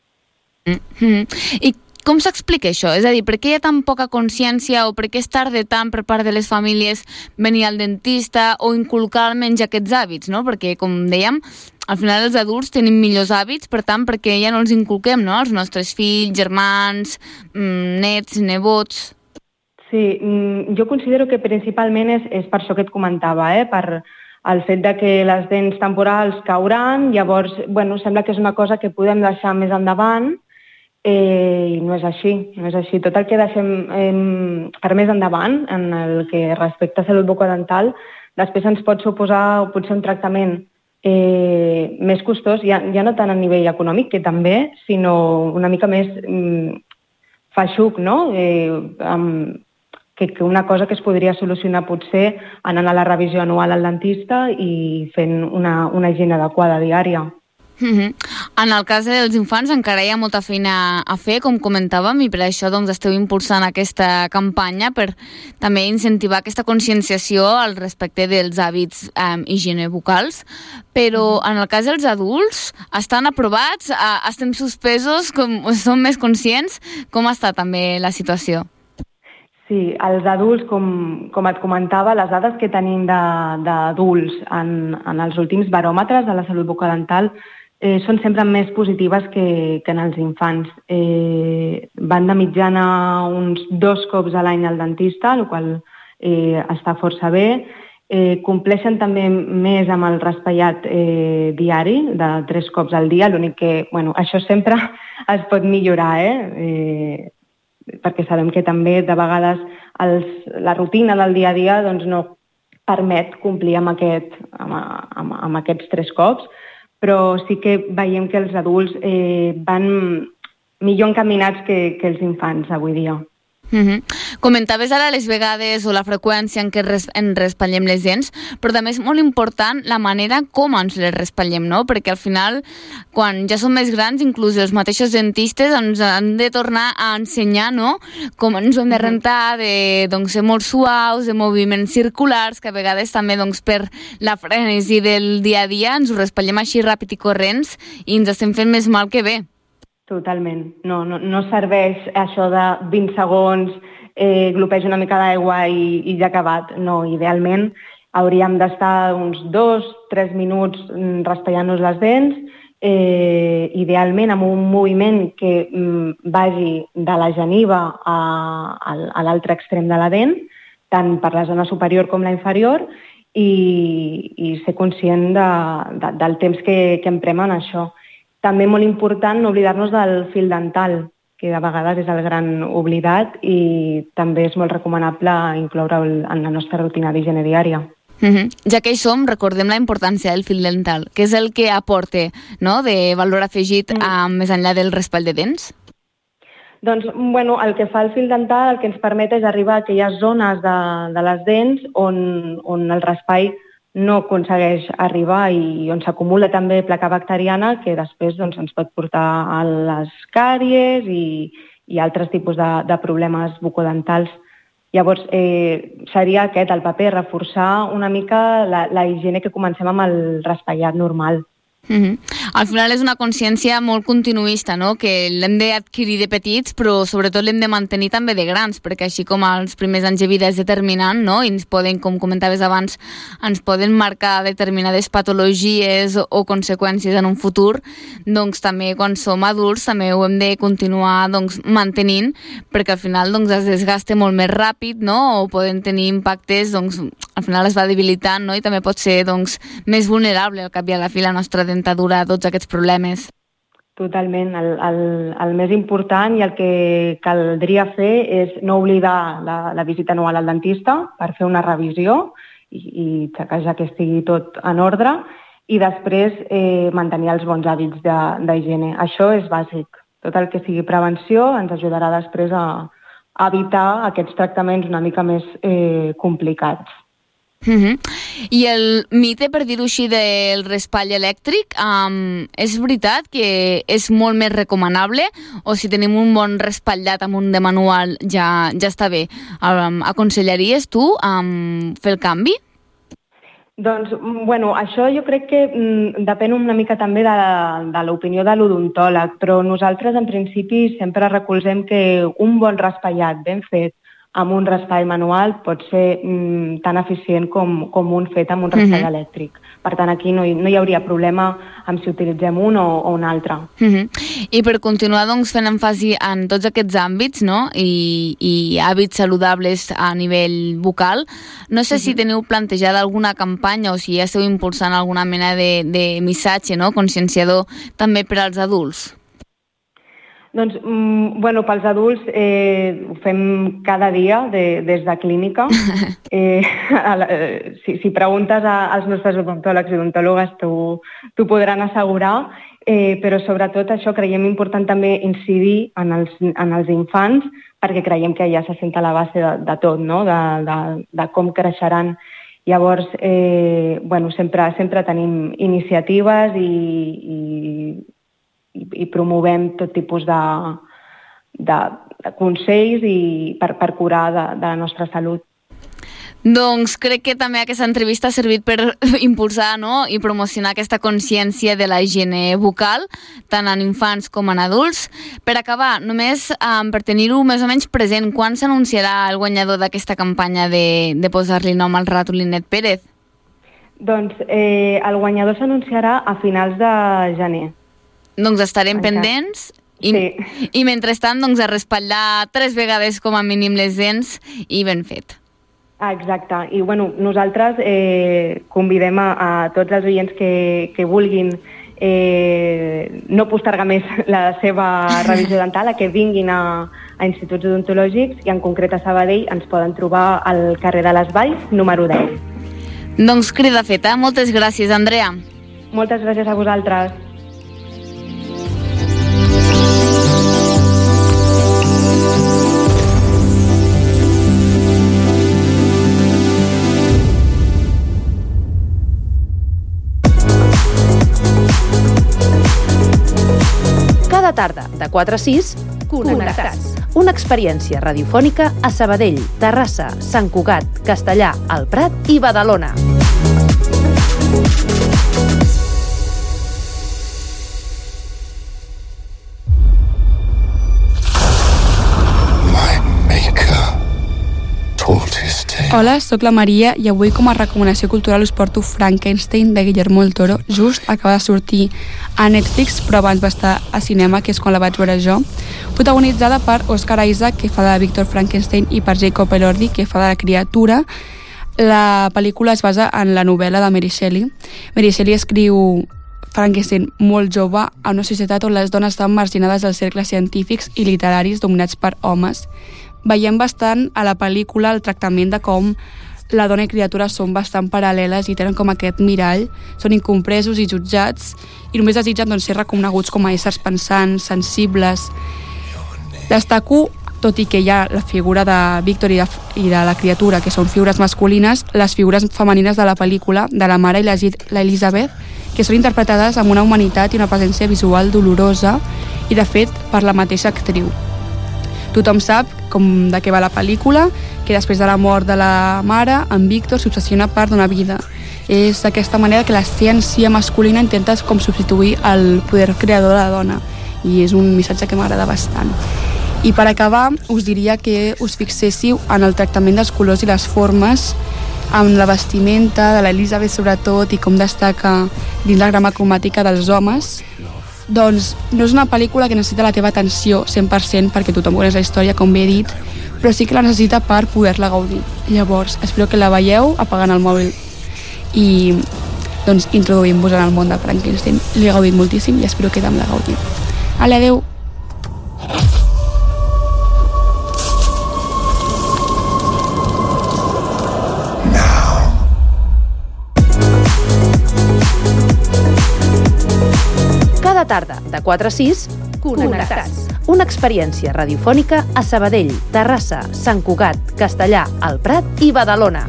Mm-hmm. I com s'explica això? És a dir, per què hi ha tan poca consciència o per què es tarda tant per part de les famílies venir al dentista o inculcar almenys aquests hàbits, no? Perquè, com dèiem, al final els adults tenim millors hàbits, per tant, perquè ja no els inculquem, no?, als nostres fills, germans, nets, nebots. Sí, jo considero que principalment és, és per això que et comentava, eh? Per el fet de que les dents temporals cauran, llavors, bueno, sembla que és una cosa que podem deixar més endavant, eh, i no és així, no és així. Tot el que deixem eh, per més endavant, en el que respecta a salut bucodental, després ens pot suposar potser un tractament eh, més costós, ja, ja no tant a nivell econòmic, que també, sinó una mica més mm, feixuc, no?, eh, amb que una cosa que es podria solucionar potser anant a la revisió anual al dentista i fent una, una higiene adequada diària. Mm-hmm. En el cas dels infants encara hi ha molta feina a fer, com comentàvem, i per això doncs, esteu impulsant aquesta campanya per també incentivar aquesta conscienciació al respecte dels hàbits eh, higiene bucals, però en el cas dels adults estan aprovats, eh, estem suspesos, com, som més conscients, com està també la situació? Sí, els adults, com, com et comentava, les dades que tenim d'adults en, en els últims baròmetres de la salut bucodental eh, són sempre més positives que, que en els infants. Eh, van de mitjana uns dos cops a l'any al dentista, el qual eh, està força bé. Eh, compleixen també més amb el raspallat eh, diari, de tres cops al dia, l'únic que, bueno, això sempre es pot millorar, eh? eh perquè sabem que també de vegades els, la rutina del dia a dia doncs, no permet complir amb, aquest, amb, amb, amb aquests tres cops, però sí que veiem que els adults eh, van millor encaminats que, que els infants avui dia. Uh-huh. Comentaves ara les vegades o la freqüència en què res, en raspallem les dents, però també és molt important la manera com ens les raspallem, no? Perquè al final, quan ja som més grans, inclús els mateixos dentistes ens han de tornar a ensenyar, no?, com ens ho hem de rentar, de doncs, ser molt suaus, de moviments circulars, que a vegades també doncs, per la frenesi del dia a dia ens ho raspallem així ràpid i corrents i ens estem fent més mal que bé. Totalment. No, no, no serveix això de vint segons, eh, glopeix una mica d'aigua i, i ja acabat. No, idealment hauríem d'estar uns dos, tres minuts raspallant-nos les dents, eh, idealment amb un moviment que mm, vagi de la geniva a, a, a l'altre extrem de la dent, tant per la zona superior com la inferior, i, i ser conscient de, de, del temps que, que emprem en això. També molt important no oblidar-nos del fil dental, que de vegades és el gran oblidat i també és molt recomanable incloure'l en la nostra rutina d'higiene diària. Uh-huh. Ja que hi som, recordem la importància del fil dental, que és el que aporta, no?, de valor afegit a, més enllà del raspall de dents. Doncs, bueno, el que fa el fil dental el que ens permet és arribar a aquelles zones de, de les dents on, on el raspall no aconsegueix arribar i on s'acumula també placa bacteriana que després doncs, ens pot portar a les càries i, i altres tipus de, de problemes bucodentals. Llavors, eh, seria aquest el paper, reforçar una mica la, la higiene que comencem amb el raspallat normal. Uh-huh. Al final és una consciència molt continuista, no?, que l'hem d'adquirir de petits, però sobretot l'hem de mantenir també de grans, perquè així com els primers anys de vida és determinant, no?, i ens poden, com comentaves abans, ens poden marcar determinades patologies o conseqüències en un futur, doncs també quan som adults també ho hem de continuar doncs, mantenint, perquè al final doncs, es desgasta molt més ràpid, no?, o poden tenir impactes, doncs al final es va debilitant, no?, i també pot ser doncs, més vulnerable al cap i a la fi la nostra dentadura a tots aquests problemes. Totalment. El, el, el més important i el que caldria fer és no oblidar la, la visita anual al dentista per fer una revisió i, i xequejar que estigui tot en ordre i després eh, mantenir els bons hàbits d'higiene. Això és bàsic. Tot el que sigui prevenció ens ajudarà després a, a evitar aquests tractaments una mica més eh, complicats. Uh-huh. I el mite, per dir-ho així, del raspall elèctric, um, és veritat que és molt més recomanable o si tenim un bon raspallat amb un de manual ja, ja està bé? Um, aconsellaries tu um, fer el canvi? Doncs, bueno, això jo crec que mm, depèn una mica també de, de l'opinió de l'odontòleg, però nosaltres en principi sempre recolzem que un bon raspallat ben fet amb un raspall manual pot ser mm, tan eficient com, com un fet amb un raspall uh-huh. elèctric. Per tant, aquí no hi, no hi hauria problema amb si utilitzem un o, o un altre. Uh-huh. I per continuar doncs, fent èmfasi en tots aquests àmbits, no?, i, i hàbits saludables a nivell bucal, no sé uh-huh. si teniu plantejada alguna campanya o si ja esteu impulsant alguna mena de, de missatge, no?, conscienciador també per als adults. Doncs, mm, bueno, pels adults eh, ho fem cada dia de, des de clínica. Eh, a la, eh, si, si preguntes a, als nostres odontòlegs i odontòlogues t'ho podran assegurar, eh, però sobretot això creiem important també incidir en els, en els infants perquè creiem que ja se senta la base de, de tot, no?, de, de, de com creixeran. Llavors, eh, bueno, sempre, sempre tenim iniciatives i, i I, i promovem tot tipus de, de, de consells i per, per curar de, de la nostra salut. Doncs crec que també aquesta entrevista ha servit per impulsar, no?, i promocionar aquesta consciència de la higiene bucal, tant en infants com en adults. Per acabar, només um, per tenir-ho més o menys present, quan s'anunciarà el guanyador d'aquesta campanya de, de posar-li nom al ratolinet Pérez? Doncs eh, el guanyador s'anunciarà a finals de gener. Doncs estarem Encara. pendents i, sí. i mentrestant doncs, a raspallar tres vegades com a mínim les dents i ben fet. Ah, exacte. I bueno, nosaltres eh, convidem a, a tots els oients que, que vulguin eh, no postergar més la seva revisió dental, a que vinguin a, a instituts odontològics i en concret a Sabadell ens poden trobar al carrer de les Valls, número deu. Doncs crida feta. Moltes gràcies, Andrea. Moltes gràcies a vosaltres. Cada tarda, de quatre a sis, Connectats. Una experiència radiofònica a Sabadell, Terrassa, Sant Cugat, Castellar, El Prat i Badalona. Hola, sóc la Maria i avui com a recomanació cultural us porto Frankenstein de Guillermo del Toro. Just acaba de sortir a Netflix, però abans va estar a cinema, que és quan la vaig veure jo. Protagonitzada per Oscar Isaac, que fa de Víctor Frankenstein, i per Jacob Elordi, que fa de la criatura. La pel·lícula es basa en la novel·la de Mary Shelley. Mary Shelley escriu Frankenstein molt jove a una societat on les dones estan marginades dels cercles científics i literaris dominats per homes. Veiem bastant a la pel·lícula el tractament de com la dona i criatura són bastant paral·leles i tenen com aquest mirall, són incompresos i jutjats i només desitgen doncs, ser reconeguts com a éssers pensants, sensibles. Destaco, tot i que hi ha la figura de Víctor i de, i de la criatura, que són figures masculines, les figures femenines de la pel·lícula, de la mare i l'Elisabeth, que són interpretades amb una humanitat i una presència visual dolorosa i, de fet, per la mateixa actriu. Tothom sap com de què va la pel·lícula, que després de la mort de la mare, en Víctor s'obsessiona per donar vida. És d'aquesta manera que la ciència masculina intenta com substituir el poder creador de la dona, i és un missatge que m'agrada bastant. I per acabar, us diria que us fixéssiu en el tractament dels colors i les formes, amb la vestimenta de l'Elisabeth sobretot, i com destaca dins la grama cromàtica dels homes. Doncs no és una pel·lícula que necessita la teva atenció cent per cent perquè tothom coneix la història, com bé he dit, però sí que la necessita per poder-la gaudir. Llavors, espero que la veieu apagant el mòbil i doncs, introduint-vos en el món de Frankenstein. L'he gaudit moltíssim i espero que també la gaudiu. Ale, adeu! Cada tarda, de quatre a sis, Connectats. Una experiència radiofònica a Sabadell, Terrassa, Sant Cugat, Castellar, El Prat i Badalona.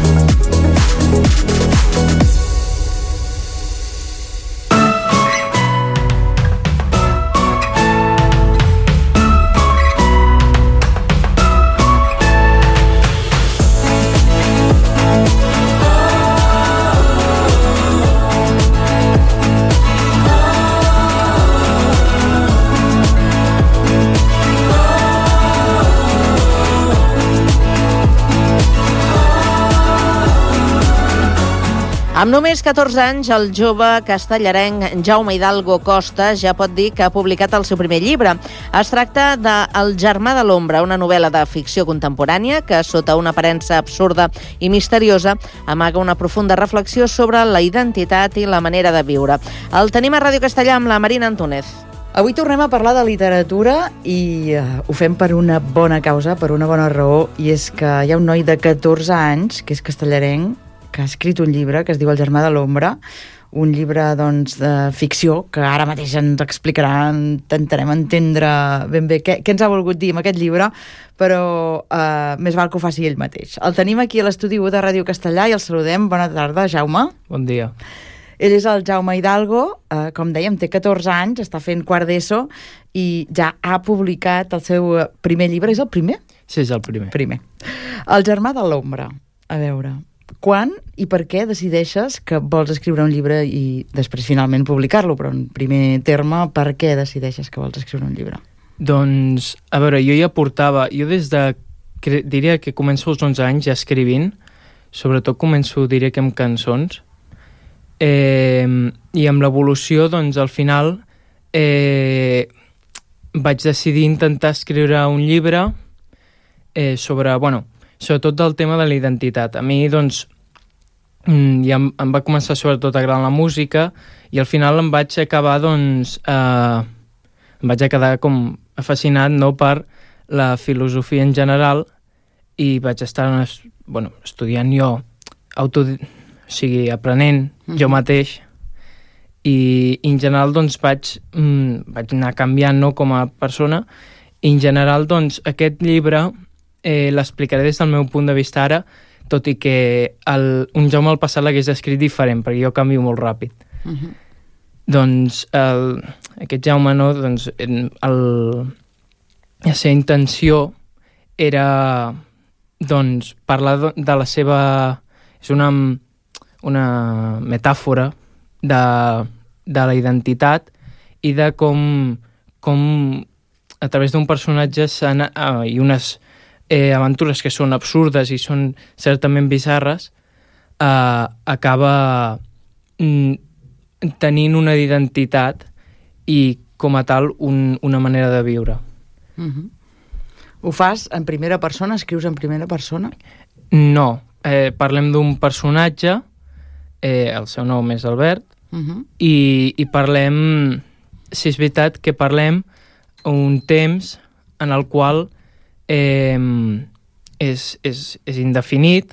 Amb només catorze anys, el jove castellarenc Jaume Hidalgo Costa ja pot dir que ha publicat el seu primer llibre. Es tracta de El germà de l'ombra, una novel·la de ficció contemporània que, sota una aparença absurda i misteriosa, amaga una profunda reflexió sobre la identitat i la manera de viure. El tenim a Ràdio Castellà amb la Marina Antúnez. Avui tornem a parlar de literatura i uh, ho fem per una bona causa, per una bona raó, i és que hi ha un noi de catorze anys, que és castellarenc, que ha escrit un llibre que es diu El germà de l'ombra, un llibre doncs, de ficció que ara mateix ens explicarà, intentarem entendre ben bé què, què ens ha volgut dir amb aquest llibre, però eh, més val que ho faci ell mateix. El tenim aquí a l'estudi u de Ràdio Castellà i el saludem. Bona tarda, Jaume. Bon dia. Ell és el Jaume Hidalgo, eh, com dèiem, té catorze anys, està fent quart d'ESO i ja ha publicat el seu primer llibre. És el primer? Sí, és el primer. Primer. El germà de l'ombra. A veure... Quan i per què decideixes que vols escriure un llibre i després finalment publicar-lo, però en primer terme, per què decideixes que vols escriure un llibre? Doncs, a veure, jo ja portava, jo des de, diria que començo als onze anys ja escrivint, sobretot començo, diria que amb cançons, eh, i amb l'evolució, doncs, al final, eh, vaig decidir intentar escriure un llibre eh, sobre, bueno, sobretot del tema de la identitat. A mi, doncs, ja em, em va començar sobretot a agradar la música i al final em vaig acabar, doncs, eh, em vaig quedar com fascinat, no, per la filosofia en general i vaig estar, bueno, estudiant jo, auto, o sigui, aprenent mm-hmm. jo mateix i en general doncs vaig, mm, vaig anar canviant, no?, com a persona, i en general doncs aquest llibre eh, l'explicaré des del meu punt de vista ara, tot i que el, un Jaume al passat l'hagués escrit diferent, perquè jo canvio molt ràpid. Uh-huh. Doncs el, aquest Jaume, no, doncs el, la seva intenció era doncs parlar de, de la seva... és una, una metàfora de, de la identitat i de com, com a través d'un personatge uh, i unes eh, aventures que són absurdes i són certament bizarres, uh, acaba mm, tenint una identitat i, com a tal, un, una manera de viure. Uh-huh. Ho fas en primera persona? Escrius en primera persona? No. Eh, parlem d'un personatge, eh, el seu nom és Albert, uh-huh. i, i parlem... Si és veritat que parlem un temps en el qual eh, és, és, és indefinit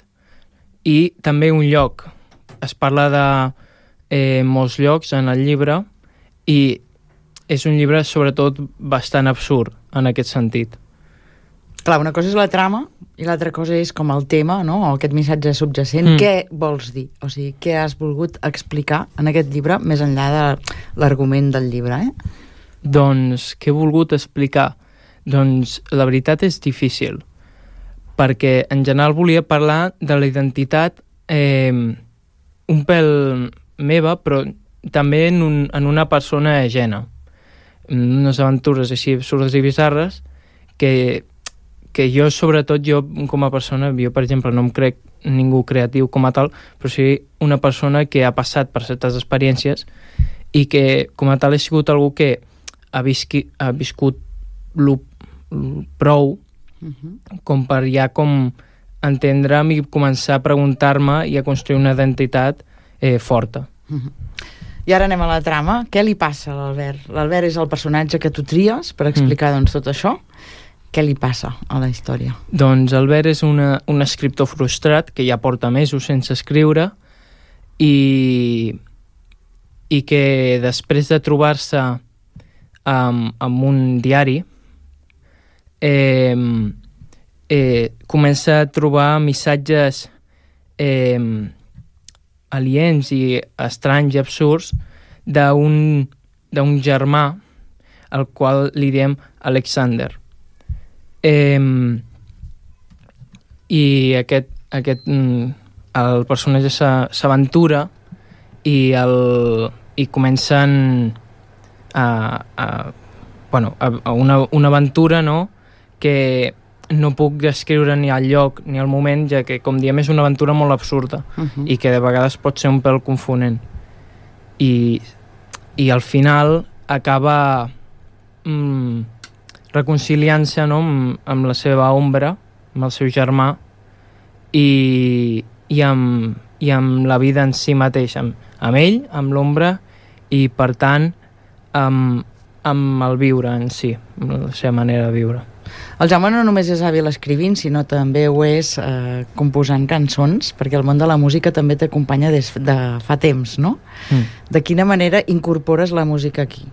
i també un lloc. Es parla de eh, molts llocs en el llibre i és un llibre sobretot bastant absurd en aquest sentit. Clar, una cosa és la trama i l'altra cosa és com el tema, no?, o aquest missatge subjacent. Mm. Què vols dir? O sigui, què has volgut explicar en aquest llibre més enllà de l'argument del llibre, eh? Doncs, què he volgut explicar? Doncs la veritat és difícil, perquè en general volia parlar de la identitat eh, un pèl meva, però també en, un, en una persona ajena. Unes aventures així absurdes i bizarres que, que jo, sobretot, jo com a persona, jo, per exemple, no em crec ningú creatiu com a tal, però sí una persona que ha passat per certes experiències i que, com a tal, he sigut algú que ha, visqui, ha viscut lo, lo prou uh-huh. com per ja com entendre'm i començar a preguntar-me i a construir una identitat eh, forta. Uh-huh. I ara anem a la trama. Què li passa a l'Albert? L'Albert és el personatge que tu tries per explicar mm. doncs, tot això. Què li passa a la història? Doncs Albert és una, un escriptor frustrat que ja porta mesos sense escriure i, i que després de trobar-se amb, amb un diari eh, eh, comença a trobar missatges eh, aliens i estranys i absurds d'un d'un germà al qual li diem Alexander. Eh, I aquest, aquest el personatge s'aventura i, el, i comencen a, a, bueno, a, a una, una aventura, no?, que no puc descriure ni el lloc ni el moment, ja que, com diem, és una aventura molt absurda uh-huh. i que de vegades pot ser un pèl confonent. I, i al final acaba mm, reconciliant-se, no?, amb, amb la seva ombra, amb el seu germà, i, i, amb, i amb la vida en si mateix, amb, amb ell, amb l'ombra, i per tant amb, amb el viure en si, amb la seva manera de viure. El Jaume no només és hàbil escrivint, sinó també ho és eh, composant cançons, perquè el món de la música també t'acompanya des de fa temps, no? Mm. De quina manera incorpores la música aquí?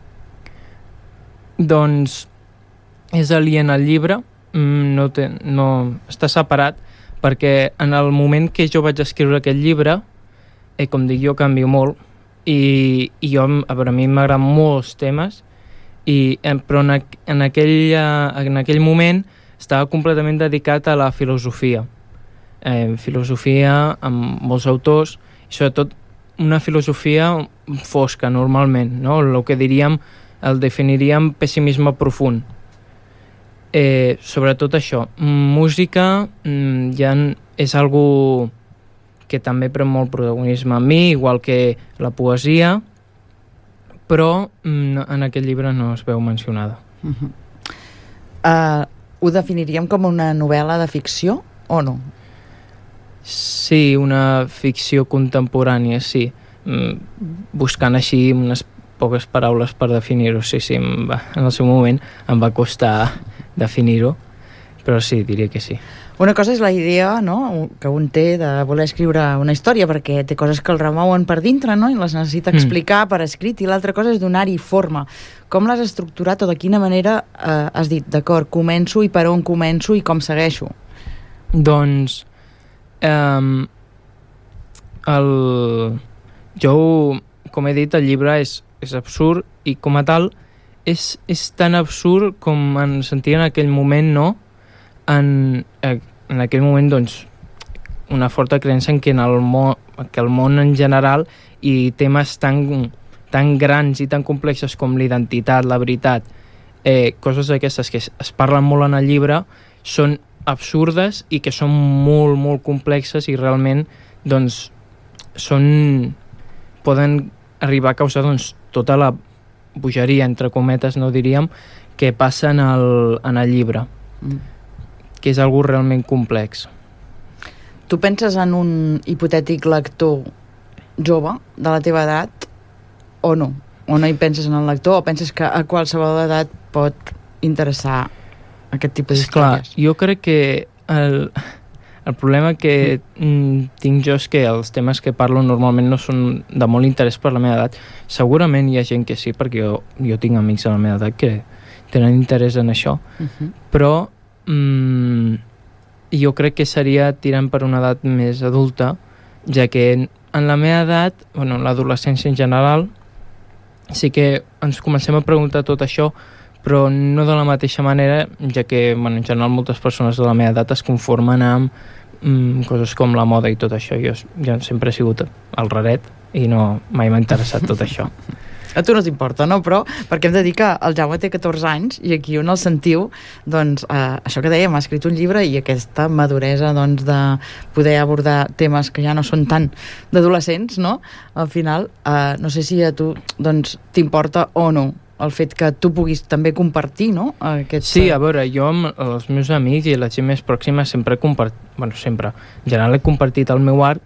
Doncs és alien al llibre, no, té, no està separat, perquè en el moment que jo vaig escriure aquest llibre, eh, com dic, jo canvio molt, i, i jo, a veure, a mi m'agraden molts temes, i, però en, en, aquell, en aquell moment estava completament dedicat a la filosofia. Eh, filosofia amb molts autors, i sobretot una filosofia fosca, normalment, no? El que diríem, el definiríem pessimisme profund. Eh, sobretot això. Música ja és algo que també pren molt protagonisme a mi, igual que la poesia, però en aquest llibre no es veu mencionada. Uh-huh. Uh, ho definiríem com una novel·la de ficció o no? Sí, una ficció contemporània, sí. Buscant així unes poques paraules per definir-ho, sí, sí, va, en el seu moment em va costar definir-ho, però sí, diria que sí. Una cosa és la idea, no?, que un té de voler escriure una història, perquè té coses que el remouen per dintre, no?, i les necessita explicar mm. per escrit, i l'altra cosa és donar-hi forma. Com l'has estructurat o de quina manera eh, has dit, d'acord, començo i per on començo i com segueixo? Doncs um, el... jo, com he dit, el llibre és, és absurd i com a tal és, és tan absurd com en sentia en aquell moment, no? En, en aquell moment, doncs, una forta creença en que, en el, mo, que el món en general i temes tan, tan grans i tan complexes com l'identitat, la veritat, eh, coses d'aquestes que es, es parlen molt en el llibre, són absurdes i que són molt, molt complexes i realment, doncs, són... poden arribar a causar, doncs, tota la bogeria, entre cometes, no diríem, que passa en el, en el llibre, mm. que és algo realment complex. Tu penses en un hipotètic lector jove, de la teva edat, o no? O no hi penses en el lector, o penses que a qualsevol edat pot interessar aquest tipus d'històries? Clar, jo crec que el, el problema que mm, tinc jo és que els temes que parlo normalment no són de molt interès per la meva edat. Segurament hi ha gent que sí, perquè jo, jo tinc amics de la meva edat que tenen interès en això, uh-huh. però mm, jo crec que seria tirant per una edat més adulta, ja que en, en la meva edat, bueno, en l'adolescència en general, sí que ens comencem a preguntar tot això, però no de la mateixa manera, ja que, bueno, en general moltes persones de la meva edat es conformen amb mm, coses com la moda i tot això. Jo, jo sempre he sigut el raret i no, mai m'ha interessat tot això. A tu no t'importa, no? Però perquè hem de dir que el Jaume té catorze anys i aquí on el sentiu, doncs, eh, això que dèiem, ha escrit un llibre i aquesta maduresa, doncs, de poder abordar temes que ja no són tan d'adolescents, no? Al final, eh, no sé si a tu, doncs, t'importa o no el fet que tu puguis també compartir, no? Aquest... Sí, a veure, jo amb els meus amics i la gent més pròxima sempre he compartit, bueno, sempre, en general he compartit el meu art.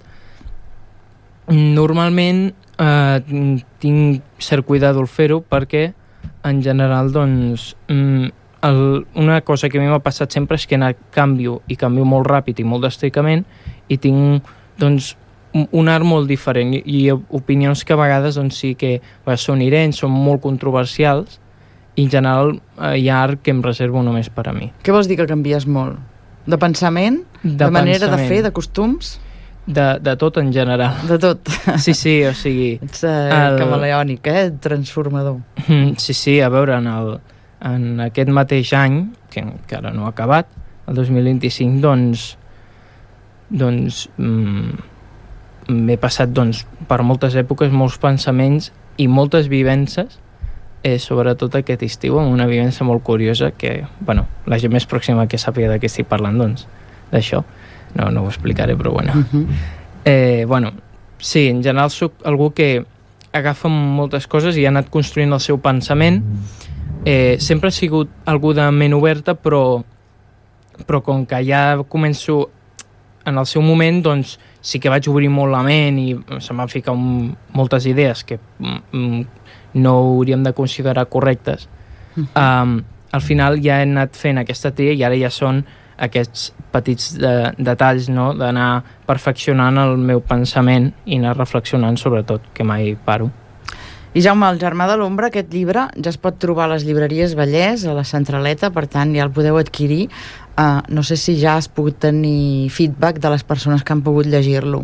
Normalment eh, tinc cert cuidado al fer-ho perquè, en general, doncs, el, una cosa que a mi m'ha passat sempre és que anar canvio, i canvio molt ràpid i molt dràsticament, i tinc, doncs, un art molt diferent i, i opinions que a vegades doncs, sí que bueno, són irents, són molt controversials i en general eh, hi ha art que em reservo només per a mi. Què vols dir que canvies molt? De pensament? De, de manera pensament. De fer? De costums? De, de tot en general. De tot? Sí, sí, o sigui... Ets eh, el... camaleònic, eh? Transformador. Sí, sí, a veure, en, el, en aquest mateix any, que encara no ha acabat, el dos mil vint-i-cinc, doncs... doncs... Mm, m'he passat doncs, per moltes èpoques, molts pensaments i moltes vivències, eh, sobretot aquest estiu, amb una vivència molt curiosa que, bueno, la gent més pròxima que sàpiga de què estic parlant, doncs, d'això. No, no ho explicaré, però bueno. Uh-huh. Eh, bueno, sí, en general soc algú que agafa moltes coses i ha anat construint el seu pensament. Eh, sempre he sigut algú de ment oberta, però, però com que ja començo en el seu moment, doncs, sí que vaig obrir molt la ment i se'm van ficar un, moltes idees que mm, no hauríem de considerar correctes. Uh-huh. Um, al final ja he anat fent aquesta tria i ara ja són aquests petits de, detalls, no?, d'anar perfeccionant el meu pensament i anar reflexionant sobretot, que mai paro. I Jaume, El germà de l'ombra, aquest llibre ja es pot trobar a les llibreries Vallès, a la Centraleta, per tant ja el podeu adquirir. Uh, no sé si ja has pogut tenir feedback de les persones que han pogut llegir-lo.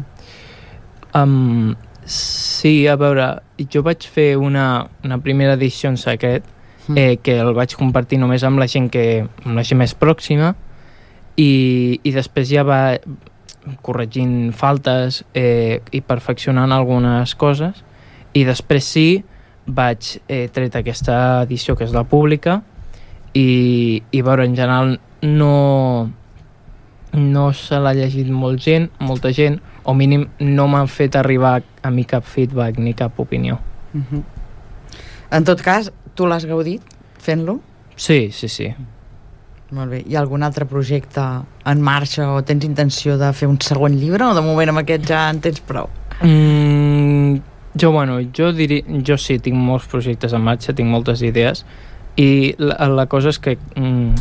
Um, sí, a veure, jo vaig fer una, una primera edició en secret, mm. eh, que el vaig compartir només amb la gent, que, amb la gent més pròxima, i, i després ja va corregint faltes eh, i perfeccionant algunes coses, i després sí vaig eh, tret aquesta edició que és la pública i, i veure, en general no no se l'ha llegit molt gent, molta gent, o mínim no m'han fet arribar a mi cap feedback ni cap opinió. Uh-huh. En tot cas, tu l'has gaudit fent-lo? Sí, sí, sí. Molt bé. Hi ha algun altre projecte en marxa o tens intenció de fer un segon llibre o de moment amb aquest ja en tens prou? Mm, jo, bueno, jo, diri, jo sí, tinc molts projectes en marxa, tinc moltes idees i la, la cosa és que mm,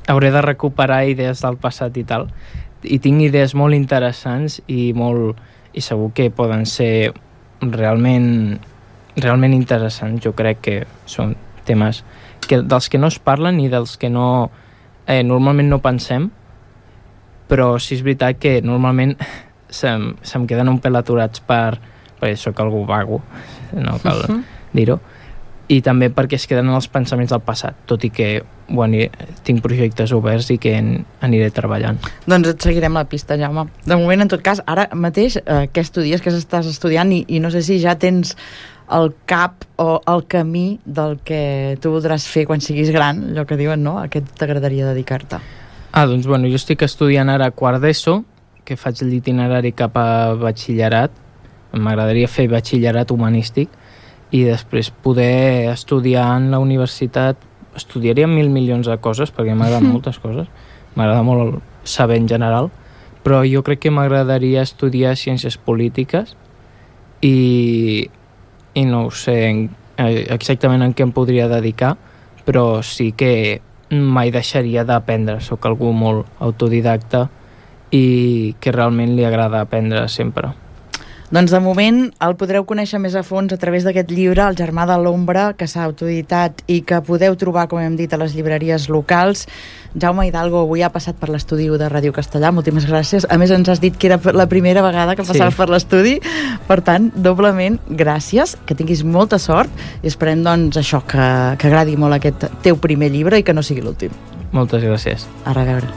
hauré de recuperar idees del passat i tal, i tinc idees molt interessants i molt i segur que poden ser realment realment interessants. Jo crec que són temes que, dels que no es parlen i dels que no eh, normalment no pensem, però sí és veritat que normalment se'm, se'm queden un pèl aturats per, perquè soc algú vago, no cal uh-huh. dir-ho, i també perquè es queden els pensaments del passat, tot i que ho aniré, tinc projectes oberts i que en, aniré treballant. Doncs et seguirem la pista, Jaume. De moment, en tot cas, ara mateix, eh, què estudies, què estàs estudiant, i, i no sé si ja tens el cap o el camí del que tu voldràs fer quan siguis gran, allò que diuen, no? A què t'agradaria dedicar-te? Ah, doncs, bueno, jo estic estudiant ara quart d'ESO, que faig l'itinerari cap a batxillerat. M'agradaria fer batxillerat humanístic, i després poder estudiar en la universitat. Estudiaria mil milions de coses, perquè m'agraden moltes coses, m'agrada molt saber en general, però jo crec que m'agradaria estudiar ciències polítiques i, i no ho sé en, exactament en què em podria dedicar, però sí que mai deixaria d'aprendre. Soc algú molt autodidacta i que realment li agrada aprendre sempre. Doncs de moment el podreu conèixer més a fons a través d'aquest llibre, El germà de l'ombra, que s'ha autoeditat i que podeu trobar, com hem dit, a les llibreries locals. Jaume Hidalgo avui ha passat per l'estudi de Ràdio Castellà, moltíssimes gràcies. A més, ens has dit que era la primera vegada que passaves sí. per l'estudi, per tant, doblement gràcies, que tinguis molta sort i esperem, doncs, això, que, que agradi molt aquest teu primer llibre i que no sigui l'últim. Moltes gràcies. A reveure.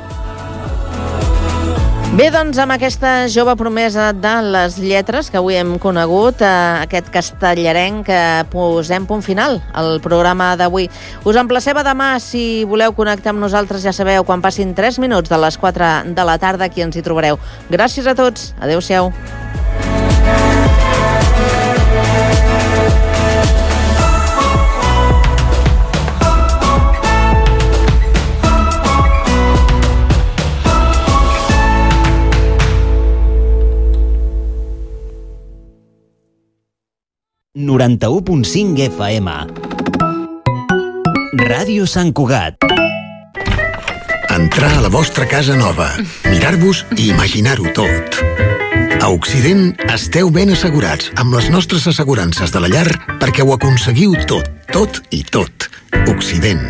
Bé, doncs, amb aquesta jove promesa de les lletres que avui hem conegut, eh, aquest castellarenc, que posem punt final al programa d'avui. Us emplacem a demà, si voleu connectar amb nosaltres, ja sabeu, quan passin tres minuts de les quatre de la tarda, aquí ens hi trobareu. Gràcies a tots. Adéu-siau. noranta-u punt cinc F M. Ràdio Sant Cugat. Entrar a la vostra casa nova, mirar-vos i imaginar-ho tot. A Occident esteu ben assegurats amb les nostres assegurances de la llar perquè ho aconseguiu tot, tot i tot. Occident.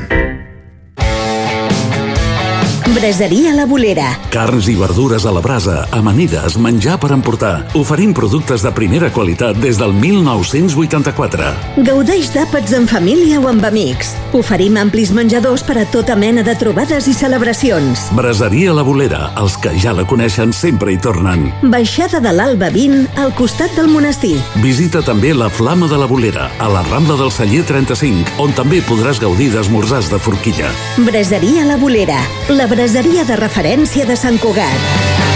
Braseria La Bolera. Carns i verdures a la brasa, amanides, menjar per emportar. Oferim productes de primera qualitat des del mil nou-cents vuitanta-quatre. Gaudeix d'àpats en família o amb amics. Oferim amplis menjadors per a tota mena de trobades i celebracions. Braseria La Bolera. Els que ja la coneixen sempre hi tornen. Baixada de l'Alba vint, al costat del monestir. Visita també la Flama de la Bolera, a la Rambla del Celler trenta-cinc, on també podràs gaudir d'esmorzars de forquilla. Braseria La Bolera. La braseria de referència de Sant Cugat.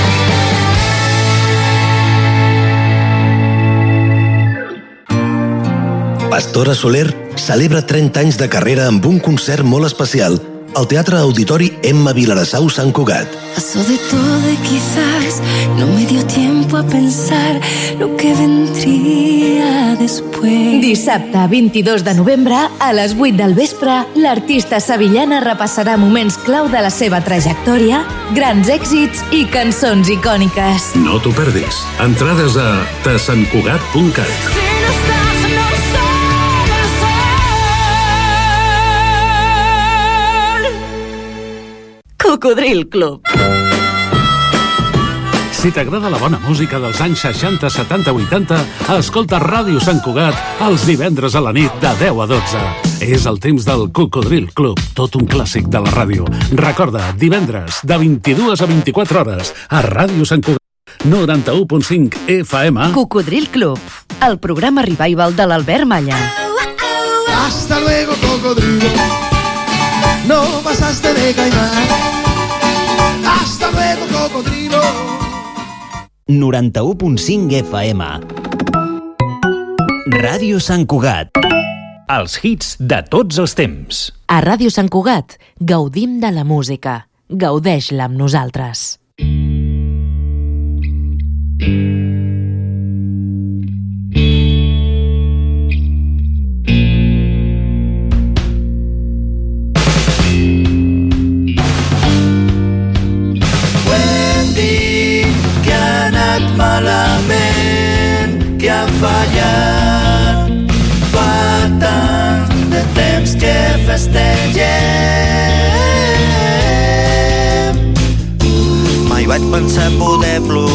Pastora Soler celebra trenta anys de carrera amb un concert molt especial al Teatre Auditori Emma Vilarassau Sant Cugat. Pasó de todo y quizás no me dio tiempo a pensar lo que vendría después. Dissabte vint-i-dos de novembre, a les vuit del vespre, l'artista sevillana repassarà moments clau de la seva trajectòria, grans èxits i cançons icòniques. No t'ho perdis. Entrades a tasantcugat punt cat. Cocodril Club. Si t'agrada la bona música dels anys seixanta, setanta, vuitanta, escolta Ràdio Sant Cugat els divendres a la nit de deu a dotze. És el temps del Cocodril Club, tot un clàssic de la ràdio. Recorda, divendres de vint-i-dues a vint-i-quatre hores a Ràdio Sant Cugat, noranta-u punt cinc F M. Cocodril Club, el programa revival de l'Albert Malla. Hasta luego, cocodrilo. No pasaste de caimán. Hasta luego, cocodrilo. noranta-u punt cinc F M. Ràdio Sant Cugat. Els hits de tots els temps. A Ràdio Sant Cugat gaudim de la música. Gaudeix-la amb nosaltres. que plorar.